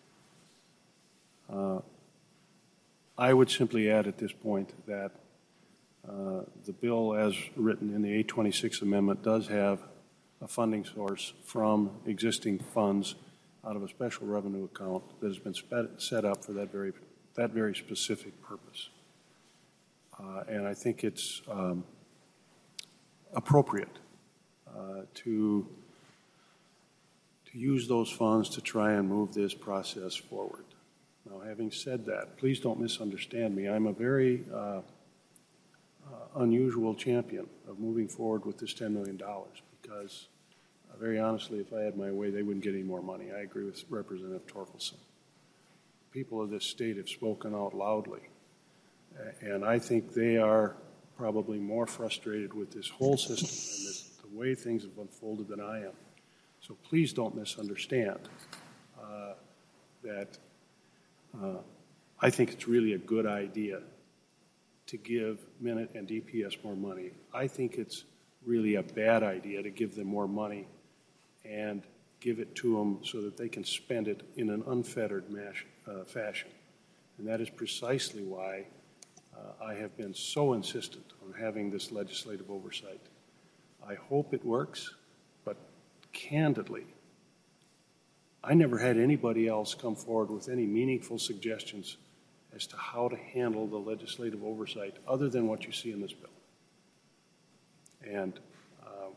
Uh, I would simply add at this point that uh, the bill as written in the eight twenty-six amendment does have a funding source from existing funds out of a special revenue account that has been set up for that very, that very specific purpose. Uh, and I think it's um, appropriate uh, to, to use those funds to try and move this process forward. Now, having said that, please don't misunderstand me. I'm a very uh, uh, unusual champion of moving forward with this ten million dollars because, uh, very honestly, if I had my way, they wouldn't get any more money. I agree with Representative Torkelson. People of this state have spoken out loudly, and I think they are probably more frustrated with this whole system and this, the way things have unfolded than I am. So please don't misunderstand uh, that uh, I think it's really a good idea to give Minute and D P S more money. I think it's really a bad idea to give them more money and give it to them so that they can spend it in an unfettered mash, uh, fashion. And that is precisely why uh, I have been so insistent on having this legislative oversight. I hope it works, but candidly, I never had anybody else come forward with any meaningful suggestions as to how to handle the legislative oversight other than what you see in this bill. And uh,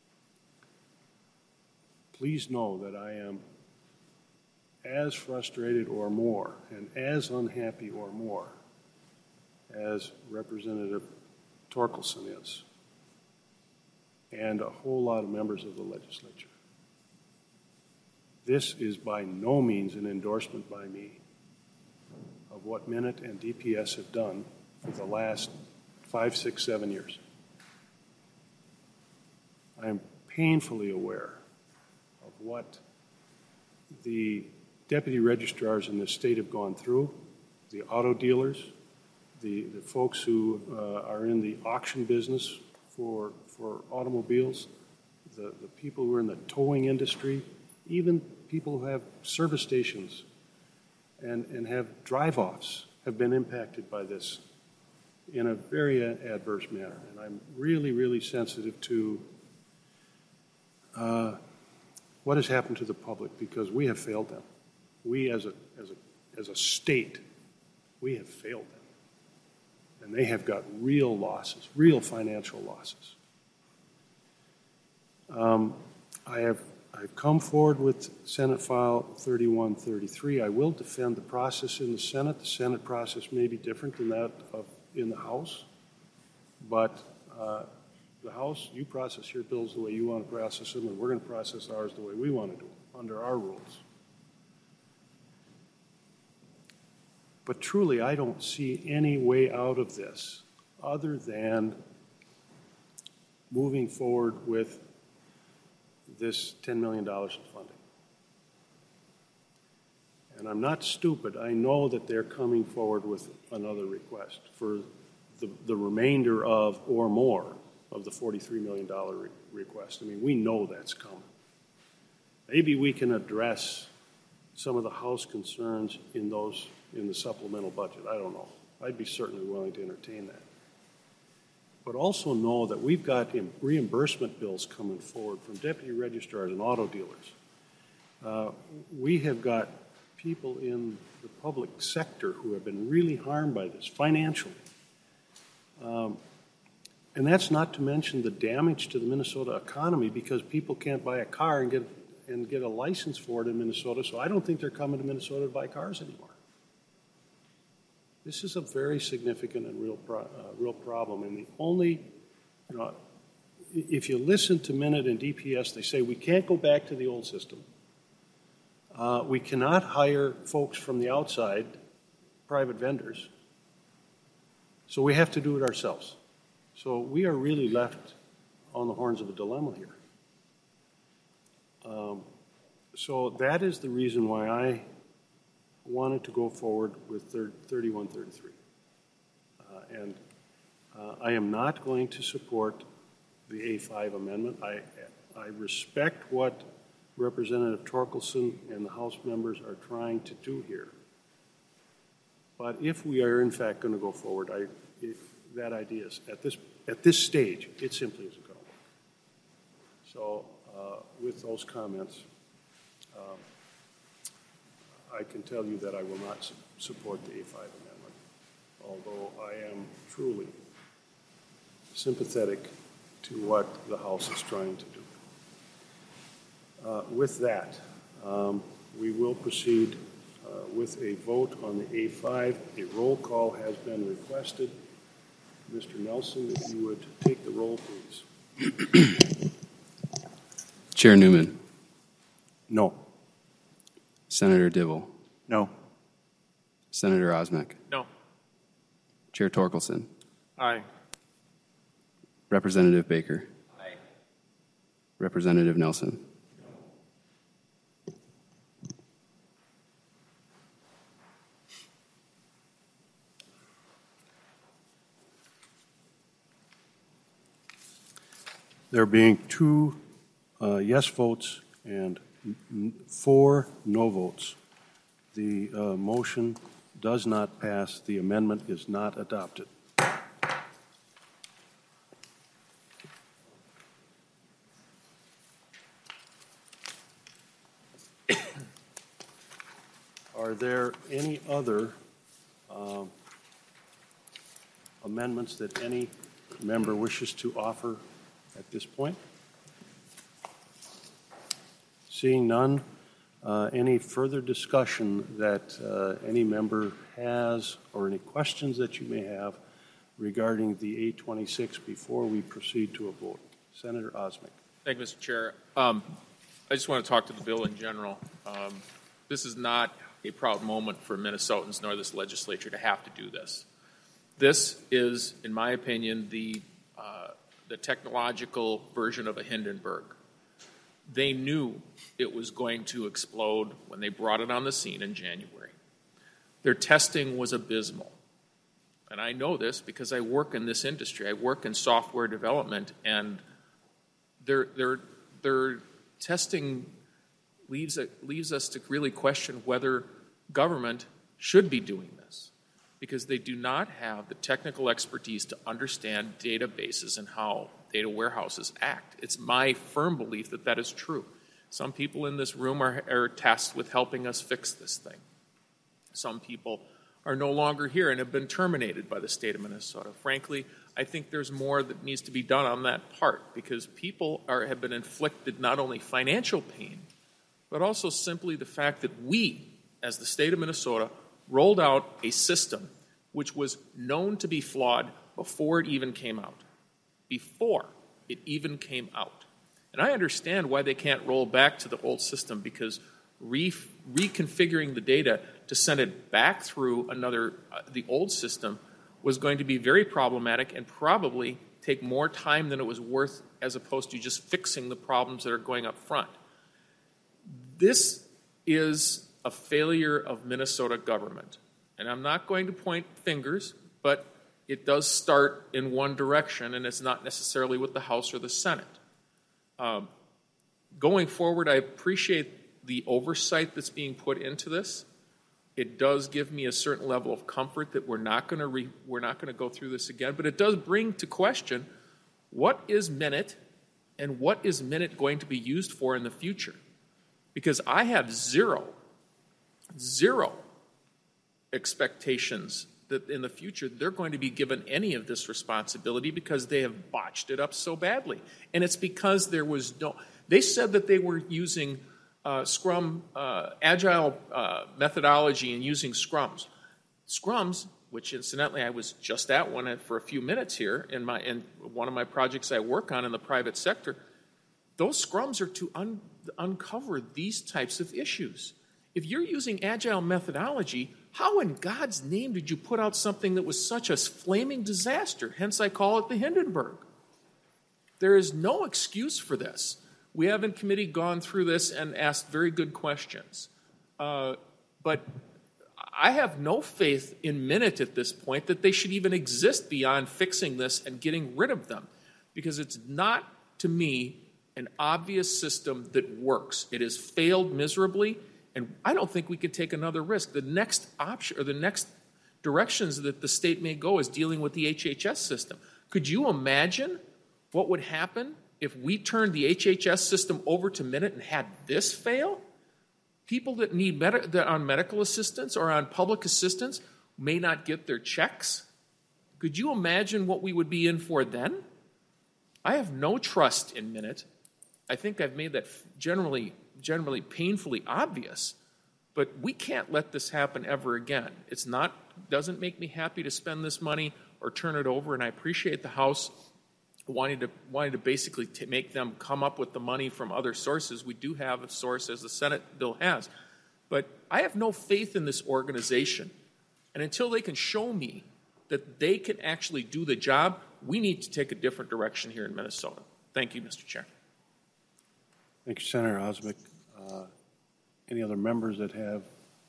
please know that I am as frustrated or more and as unhappy or more as Representative Torkelson is and a whole lot of members of the legislature. This is by no means an endorsement by me of what Minute and D P S have done for the last five, six, seven years. I am painfully aware of what the deputy registrars in this state have gone through, the auto dealers, the, the folks who uh, are in the auction business for, for automobiles, the, the people who are in the towing industry, even people who have service stations and, and have drive-offs have been impacted by this in a very adverse manner. And I'm really, really sensitive to uh, what has happened to the public, because we have failed them. We as a, as a, as a state, we have failed them. And they have got real losses, real financial losses. Um, I have I've come forward with Senate File thirty-one thirty-three. I will defend the process in the Senate. The Senate process may be different than that of in the House, but uh, the House, you process your bills the way you want to process them, and we're going to process ours the way we want to do them, under our rules. But truly, I don't see any way out of this other than moving forward with this ten million dollars in funding. And I'm not stupid. I know that they're coming forward with another request for the, the remainder of or more of the forty-three million dollars re- request. I mean, we know that's coming. Maybe we can address some of the House concerns in those in the supplemental budget. I don't know. I'd be certainly willing to entertain that. But also know that we've got reimbursement bills coming forward from deputy registrars and auto dealers. Uh, we have got people in the public sector who have been really harmed by this financially. Um, and that's not to mention the damage to the Minnesota economy, because people can't buy a car and get and get a license for it in Minnesota, so I don't think they're coming to Minnesota to buy cars anymore. This is a very significant and real pro- uh, real problem. And the only, you know, if you listen to Minute and D P S, they say we can't go back to the old system. Uh, we cannot hire folks from the outside, private vendors. So we have to do it ourselves. So we are really left on the horns of a dilemma here. Um, so that is the reason why I wanted to go forward with thirty-one thirty-three. Uh, and uh, I am not going to support the A five amendment. I, I respect what Representative Torkelson and the House members are trying to do here. But if we are in fact going to go forward, I, it, that idea is, at this, at this stage, it simply isn't going to work. So uh, with those comments, um, I can tell you that I will not su- support the A five amendment, although I am truly sympathetic to what the House is trying to do. Uh, with that, um, we will proceed uh, with a vote on the A five. A roll call has been requested. Mister Nelson, if you would take the roll, please. Chair Newman. No. Senator Dibble. No. Senator Osmek. No. Chair Torkelson. Aye. Representative Baker. Aye. Representative Nelson. There being two uh, yes votes and n- four no votes, the uh, motion does not pass. The amendment is not adopted. Are there any other um, amendments that any member wishes to offer at this point? Seeing none, uh, any further discussion that uh, any member has or any questions that you may have regarding the A twenty-six before we proceed to a vote? Senator Osmek. Thank you, Mister Chair. Um, I just want to talk to the bill in general. Um, this is not a proud moment for Minnesotans nor this legislature to have to do this. This is, in my opinion, the uh, the technological version of a Hindenburg. They knew it was going to explode when they brought it on the scene in January. Their testing was abysmal. And I know this because I work in this industry. I work in software development, and their, their, their testing leaves, leaves us to really question whether government should be doing this, because they do not have the technical expertise to understand databases and how data warehouses act. It's my firm belief that that is true. Some people in this room are, are tasked with helping us fix this thing. Some people are no longer here and have been terminated by the state of Minnesota. Frankly, I think there's more that needs to be done on that part, because people are, have been inflicted not only financial pain, but also simply the fact that we, as the state of Minnesota, rolled out a system which was known to be flawed before it even came out. Before it even came out. And I understand why they can't roll back to the old system, because re- reconfiguring the data to send it back through another, uh, the old system, was going to be very problematic and probably take more time than it was worth, as opposed to just fixing the problems that are going up front. This is a failure of Minnesota government. And I'm not going to point fingers, but it does start in one direction, and it's not necessarily with the House or the Senate. Um, going forward, I appreciate the oversight that's being put into this. It does give me a certain level of comfort that we're not going to re- we're not going to go through this again. But it does bring to question, what is Minute, and what is Minute going to be used for in the future? Because I have zero, zero expectations that in the future they're going to be given any of this responsibility, because they have botched it up so badly. And it's because there was no, they said that they were using uh, Scrum, uh, Agile uh, methodology and using Scrums. Scrums, which incidentally I was just at one for a few minutes here in, my, in one of my projects I work on in the private sector, those Scrums are to un, uncover these types of issues. If you're using Agile methodology, how in God's name did you put out something that was such a flaming disaster? Hence, I call it the Hindenburg. There is no excuse for this. We have in committee gone through this and asked very good questions. Uh, but I have no faith in Minute at this point that they should even exist beyond fixing this and getting rid of them, because it's not, to me, an obvious system that works. It has failed miserably. And I don't think we can take another risk. The next option, or the next directions that the state may go, is dealing with the H H S system. Could you imagine what would happen if we turned the H H S system over to Minute and had this fail? People that need med- that are on medical assistance or on public assistance may not get their checks. Could you imagine what we would be in for then? I have no trust in Minute. I think I've made that generally generally painfully obvious, but we can't let this happen ever again. It's not, doesn't make me happy to spend this money or turn it over, and I appreciate the House wanting to, wanting to basically t- make them come up with the money from other sources. We do have a source, as the Senate bill has, but I have no faith in this organization, and until they can show me that they can actually do the job, we need to take a different direction here in Minnesota. Thank you, Mister Chair. Thank you, Senator Osmick. Uh, any other members that have?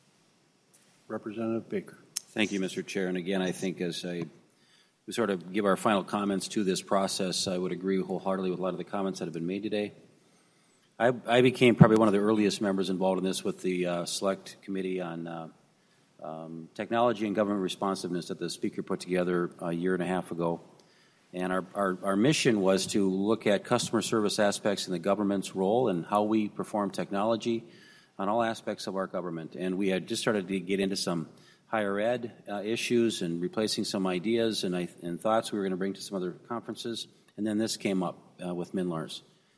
Representative Baker. Thank you, Mister Chair. And again, I think as I we sort of give our final comments to this process, I would agree wholeheartedly with a lot of the comments that have been made today. I, I became probably one of the earliest members involved in this with the uh, Select Committee on uh, um, Technology and Government Responsiveness that the Speaker put together a year and a half ago. And our, our, our mission was to look at customer service aspects in the government's role and how we perform technology on all aspects of our government. And we had just started to get into some higher ed uh, issues and replacing some ideas and, I, and thoughts we were going to bring to some other conferences. And then this came up uh, with MNLARS.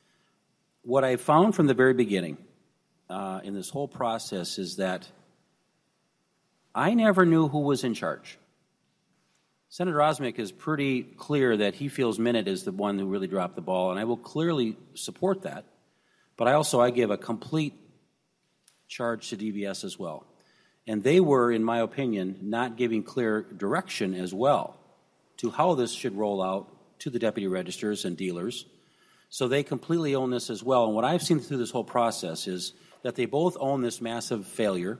What I found from the very beginning uh, in this whole process is that I never knew who was in charge. Senator Osmick is pretty clear that he feels Minute is the one who really dropped the ball, and I will clearly support that. But I also I give a complete charge to D V S as well. And they were, in my opinion, not giving clear direction as well to how this should roll out to the deputy registers and dealers. So they completely own this as well. And what I've seen through this whole process is that they both own this massive failure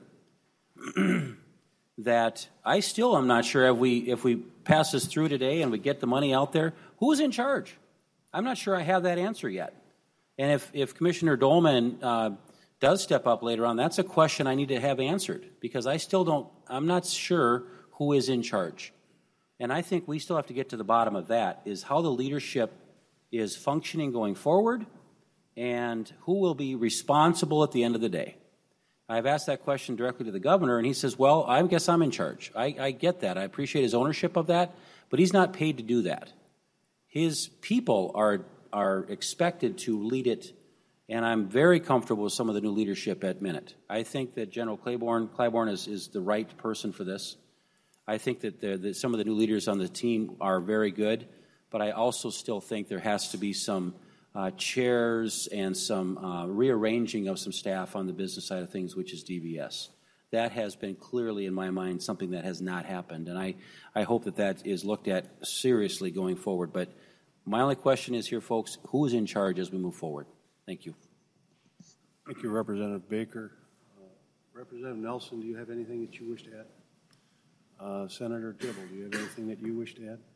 that I still am not sure if we, if we pass this through today and we get the money out there, who's in charge? I'm not sure I have that answer yet. And if, if Commissioner Dolman uh, does step up later on, that's a question I need to have answered because I still don't, I'm not sure who is in charge. And I think we still have to get to the bottom of that, is how the leadership is functioning going forward and who will be responsible at the end of the day. I've asked that question directly to the governor, and he says, well, I guess I'm in charge. I, I get that. I appreciate his ownership of that, but he's not paid to do that. His people are, are expected to lead it, and I'm very comfortable with some of the new leadership at Minute. I think that General Claiborne, Claiborne is, is the right person for this. I think that, the, that some of the new leaders on the team are very good, but I also still think there has to be some uh, chairs and some uh, rearranging of some staff on the business side of things, which is D B S. That has been clearly, in my mind, something that has not happened, and I, I hope that that is looked at seriously going forward. But my only question is here, folks, who is in charge as we move forward? Thank you. Thank you, Representative Baker. Uh, Representative Nelson, do you have anything that you wish to add? Uh, Senator Dibble, do you have anything that you wish to add?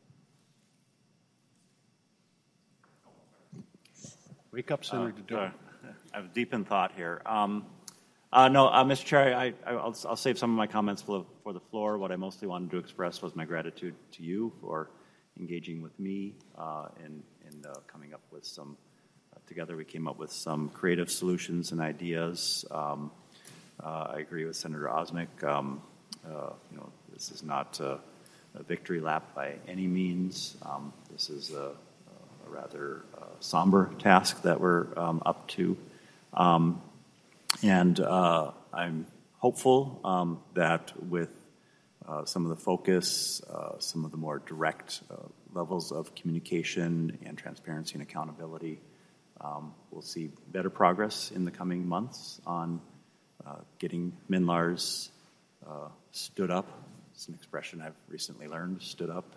Wake up, Senator uh, Dibble. Uh, I'm deep in thought here. Um, uh, no, uh, Mister Chair, I, I, I'll, I'll save some of my comments for the, for the floor. What I mostly wanted to express was my gratitude to you for engaging with me uh, and, and uh, coming up with some, uh, together we came up with some creative solutions and ideas. Um, uh, I agree with Senator Osmek. Um, uh, you know, this is not uh, a victory lap by any means. Um, this is a, a rather uh, somber task that we're um, up to. Um, and uh, I'm hopeful um, that with uh, some of the focus, uh, some of the more direct uh, levels of communication and transparency and accountability, um, we'll see better progress in the coming months on uh, getting MNLARS uh, stood up. It's an expression I've recently learned, stood up.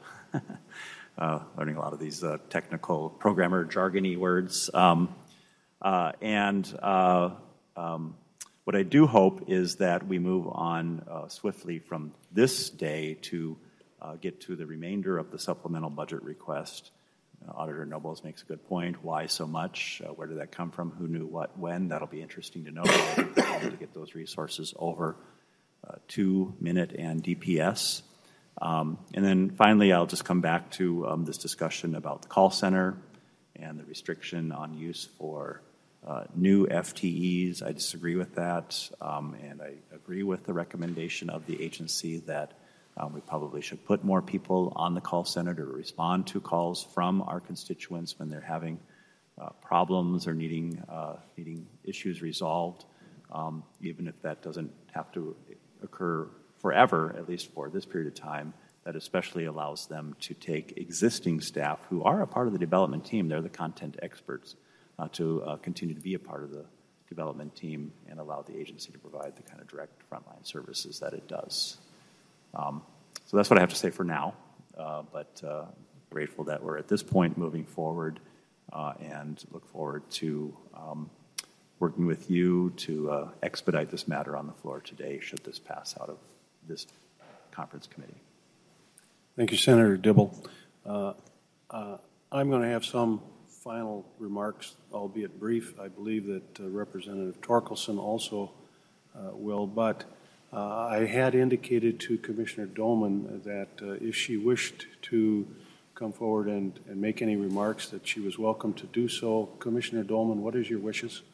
uh, learning a lot of these uh, technical programmer jargony words. Um, uh, and uh, um, what I do hope is that we move on uh, swiftly from this day to uh, get to the remainder of the supplemental budget request. Uh, Auditor Nobles makes a good point. Why so much? Uh, where did that come from? Who knew what when? That'll be interesting to know to get those resources over uh, to Minute and D P S. Um, and then finally, I'll just come back to um, this discussion about the call center and the restriction on use for uh, new F T Es. I disagree with that, um, and I agree with the recommendation of the agency that um, we probably should put more people on the call center to respond to calls from our constituents when they're having uh, problems or needing, uh, needing issues resolved, um, even if that doesn't have to occur forever, at least for this period of time. That especially allows them to take existing staff who are a part of the development team, they're the content experts, uh, to uh, continue to be a part of the development team and allow the agency to provide the kind of direct frontline services that it does. Um, so that's what I have to say for now, uh, but uh, grateful that we're at this point moving forward uh, and look forward to um, working with you to uh, expedite this matter on the floor today should this pass out of this conference committee. Thank you, Senator Dibble. Uh, uh, I'm going to have some final remarks, albeit brief. I believe that uh, Representative Torkelson also uh, will, but uh, I had indicated to Commissioner Dolman that uh, if she wished to come forward and, and make any remarks, that she was welcome to do so. Commissioner Dolman, what is your wishes?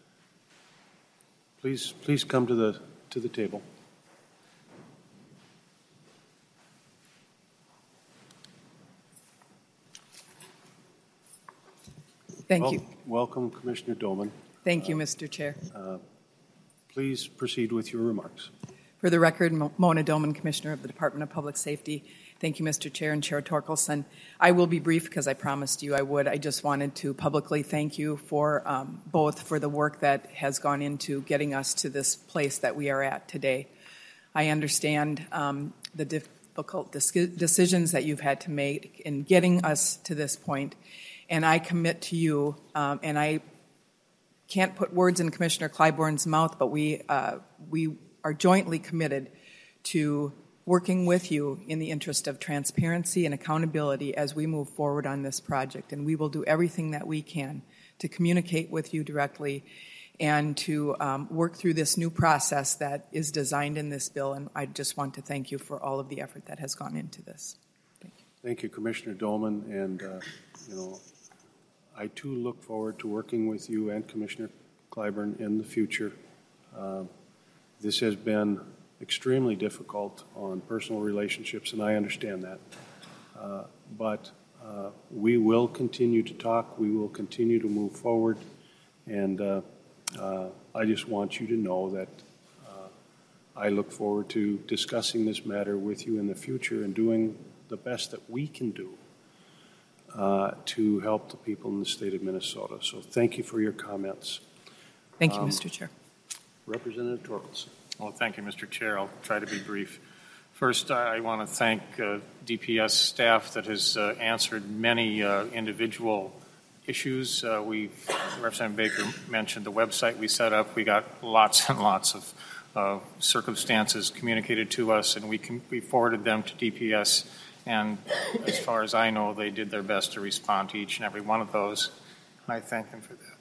Please, please come to the to the table. Thank Wel- you. Welcome, Commissioner Dolman. Thank you, Mister Chair. Uh, please proceed with your remarks. For the record, Mo- Mona Dolman, Commissioner of the Department of Public Safety. Thank you, Mister Chair and Chair Torkelson. I will be brief because I promised you I would. I just wanted to publicly thank you for um, both for the work that has gone into getting us to this place that we are at today. I understand um, the difficult dis- decisions that you've had to make in getting us to this point. And I commit to you, um, and I can't put words in Commissioner Clyburn's mouth, but we uh, we are jointly committed to working with you in the interest of transparency and accountability as we move forward on this project. And we will do everything that we can to communicate with you directly and to um, work through this new process that is designed in this bill. And I just want to thank you for all of the effort that has gone into this. Thank you. Thank you, Commissioner Dolman. And, uh, you know, I too look forward to working with you and Commissioner Clyburn in the future. Uh, this has been extremely difficult on personal relationships, and I understand that. Uh, but uh, we will continue to talk. We will continue to move forward. And uh, uh, I just want you to know that uh, I look forward to discussing this matter with you in the future and doing the best that we can do Uh, to help the people in the state of Minnesota. So thank you for your comments. Thank you, Um, Mister Chair. Representative Torkelson. Well, thank you, Mister Chair. I'll try to be brief. First, I want to thank uh, D P S staff that has uh, answered many uh, individual issues. Uh, we, Representative Baker mentioned the website we set up. We got lots and lots of uh, circumstances communicated to us, and we, can, we forwarded them to D P S. And as far as I know, they did their best to respond to each and every one of those, and I thank them for that.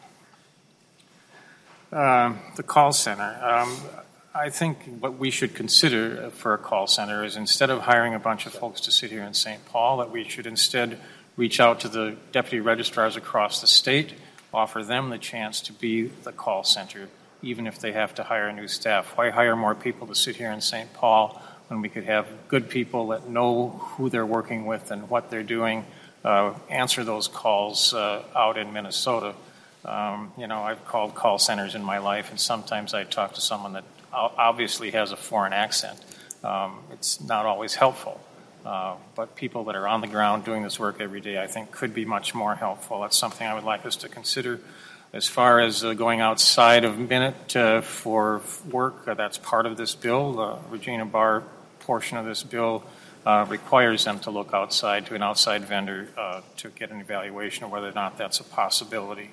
Um, the call center. Um, I think what we should consider for a call center is instead of hiring a bunch of folks to sit here in Saint Paul, that we should instead reach out to the deputy registrars across the state, offer them the chance to be the call center, even if they have to hire new staff. Why hire more people to sit here in Saint Paul when we could have good people that know who they're working with and what they're doing, uh, answer those calls uh, out in Minnesota. Um, you know, I've called call centers in my life, and sometimes I talk to someone that obviously has a foreign accent. Um, it's not always helpful. Uh, but people that are on the ground doing this work every day, I think, could be much more helpful. That's something I would like us to consider. As far as uh, going outside of Minute uh, for work, uh, that's part of this bill. The Regina Barr portion of this bill uh, requires them to look outside to an outside vendor uh, to get an evaluation of whether or not that's a possibility.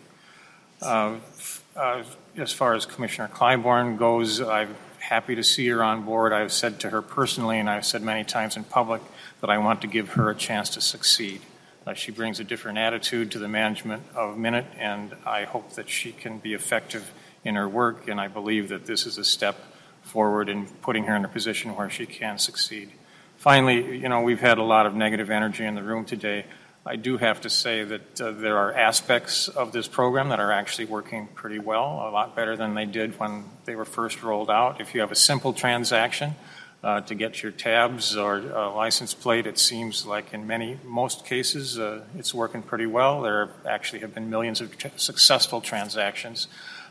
Uh, uh, as far as Commissioner Clyburn goes, I'm happy to see her on board. I've said to her personally, and I've said many times in public, that I want to give her a chance to succeed. Uh, she brings a different attitude to the management of Minute, and I hope that she can be effective in her work, and I believe that this is a step forward in putting her in a position where she can succeed. Finally, you know, we've had a lot of negative energy in the room today. I do have to say that uh, there are aspects of this program that are actually working pretty well, a lot better than they did when they were first rolled out. If you have a simple transaction uh, to get your tabs or uh, license plate, it seems like in many, most cases, uh, it's working pretty well. There actually have been millions of tra- successful transactions.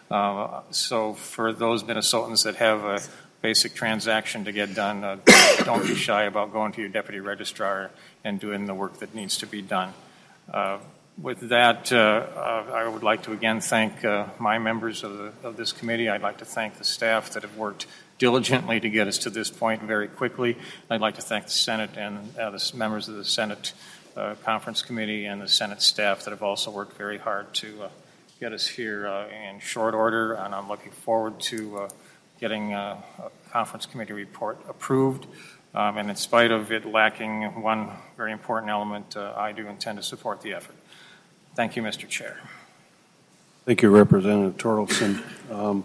Uh, so for those Minnesotans that have a basic transaction to get done, uh, don't be shy about going to your deputy registrar and doing the work that needs to be done. Uh, with that, uh, uh, I would like to again thank uh, my members of, the, of this committee. I'd like to thank the staff that have worked diligently to get us to this point very quickly. I'd like to thank the Senate and uh, the members of the Senate uh, Conference Committee and the Senate staff that have also worked very hard to uh, get us here uh, in short order, and I'm looking forward to uh, getting uh, a conference committee report approved. Um, and in spite of it lacking one very important element, uh, I do intend to support the effort. Thank you, Mister Chair. Thank you, Representative Torkelson. Um,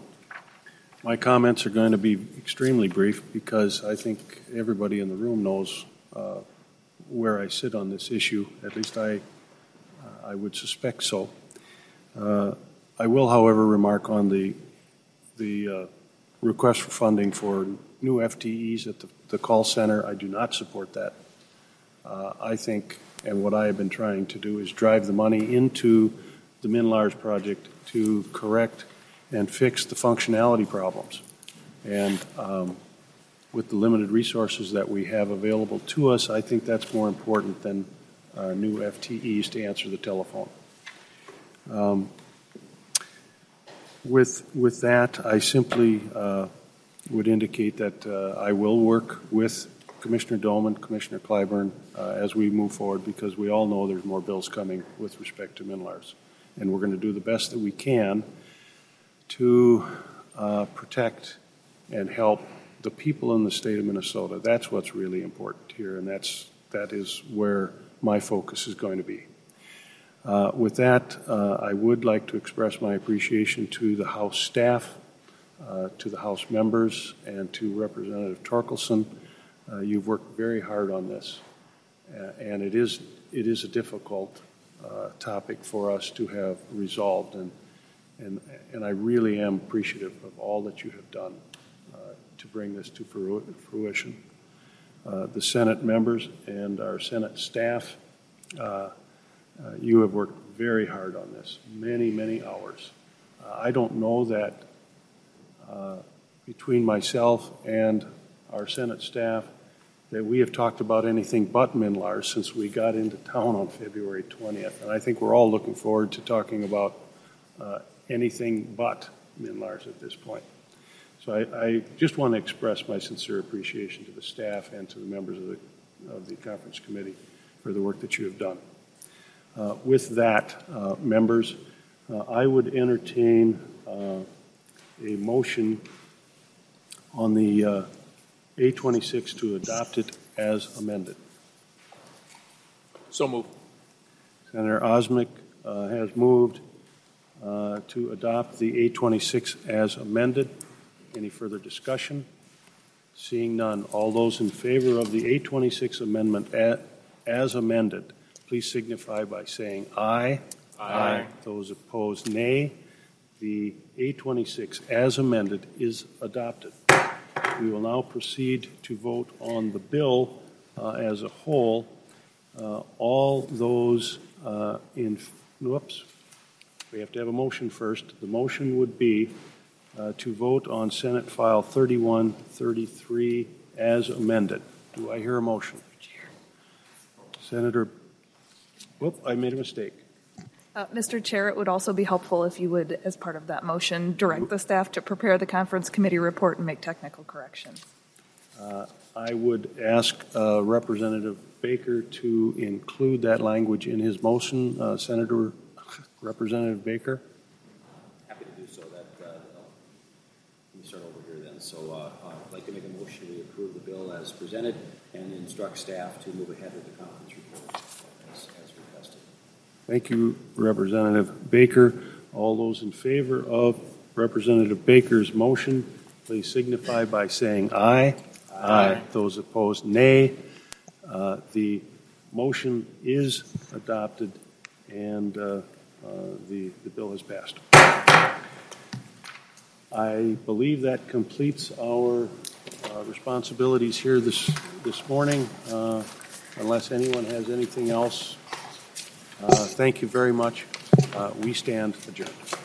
my comments are going to be extremely brief because I think everybody in the room knows uh, where I sit on this issue. At least I, uh, I would suspect so. Uh, I will, however, remark on the the uh, request for funding for new F T Es at the, the call center. I do not support that. Uh, I think, and what I have been trying to do is drive the money into the MNLARS project to correct and fix the functionality problems. And um, with the limited resources that we have available to us, I think that's more important than uh, new F T Es to answer the telephone. Um, with with that, I simply uh, would indicate that uh, I will work with Commissioner Doman, Commissioner Clyburn, uh, as we move forward, because we all know there's more bills coming with respect to MNLARS. And we're going to do the best that we can to uh, protect and help the people in the state of Minnesota. That's what's really important here, and that's, that is where my focus is going to be. Uh, with that, uh, I would like to express my appreciation to the House staff, uh, to the House members, and to Representative Torkelson. Uh, you've worked very hard on this, uh, and it is, it is a difficult uh, topic for us to have resolved, and, and, and I really am appreciative of all that you have done uh, to bring this to fruition. Uh, the Senate members and our Senate staff, uh, Uh, you have worked very hard on this, many, many hours. Uh, I don't know that uh, between myself and our Senate staff that we have talked about anything but MNLARS since we got into town on February twentieth. And I think we're all looking forward to talking about uh, anything but MNLARS at this point. So I, I just want to express my sincere appreciation to the staff and to the members of the, of the conference committee for the work that you have done. Uh, with that, uh, members, uh, I would entertain uh, a motion on the uh, A twenty-six to adopt it as amended. So moved. Senator Osmick uh, has moved uh, to adopt the A twenty-six as amended. Any further discussion? Seeing none, all those in favor of the A twenty-six amendment at, as amended, please signify by saying aye. Aye. Aye. Those opposed, nay. The A twenty-six as amended is adopted. We will now proceed to vote on the bill uh, as a whole. Uh, all those uh, in, whoops, we have to have a motion first. The motion would be uh, to vote on Senate File thirty-one thirty-three as amended. Do I hear a motion? Senator Whoop, I made a mistake. Uh, Mister Chair, it would also be helpful if you would, as part of that motion, direct the staff to prepare the conference committee report and make technical corrections. Uh, I would ask uh, Representative Baker to include that language in his motion. Uh, Senator Representative Baker. Happy to do so. That uh, let me start over here then. So uh, I'd like to make a motion to approve the bill as presented and instruct staff to move ahead with the conference report. Thank you, Representative Baker. All those in favor of Representative Baker's motion, please signify by saying aye. Aye. Aye. Those opposed, nay. Uh, the motion is adopted, and uh, uh, the, the bill has passed. I believe that completes our uh, responsibilities here this, this morning, uh, unless anyone has anything else. Uh, thank you very much. Uh, we stand adjourned.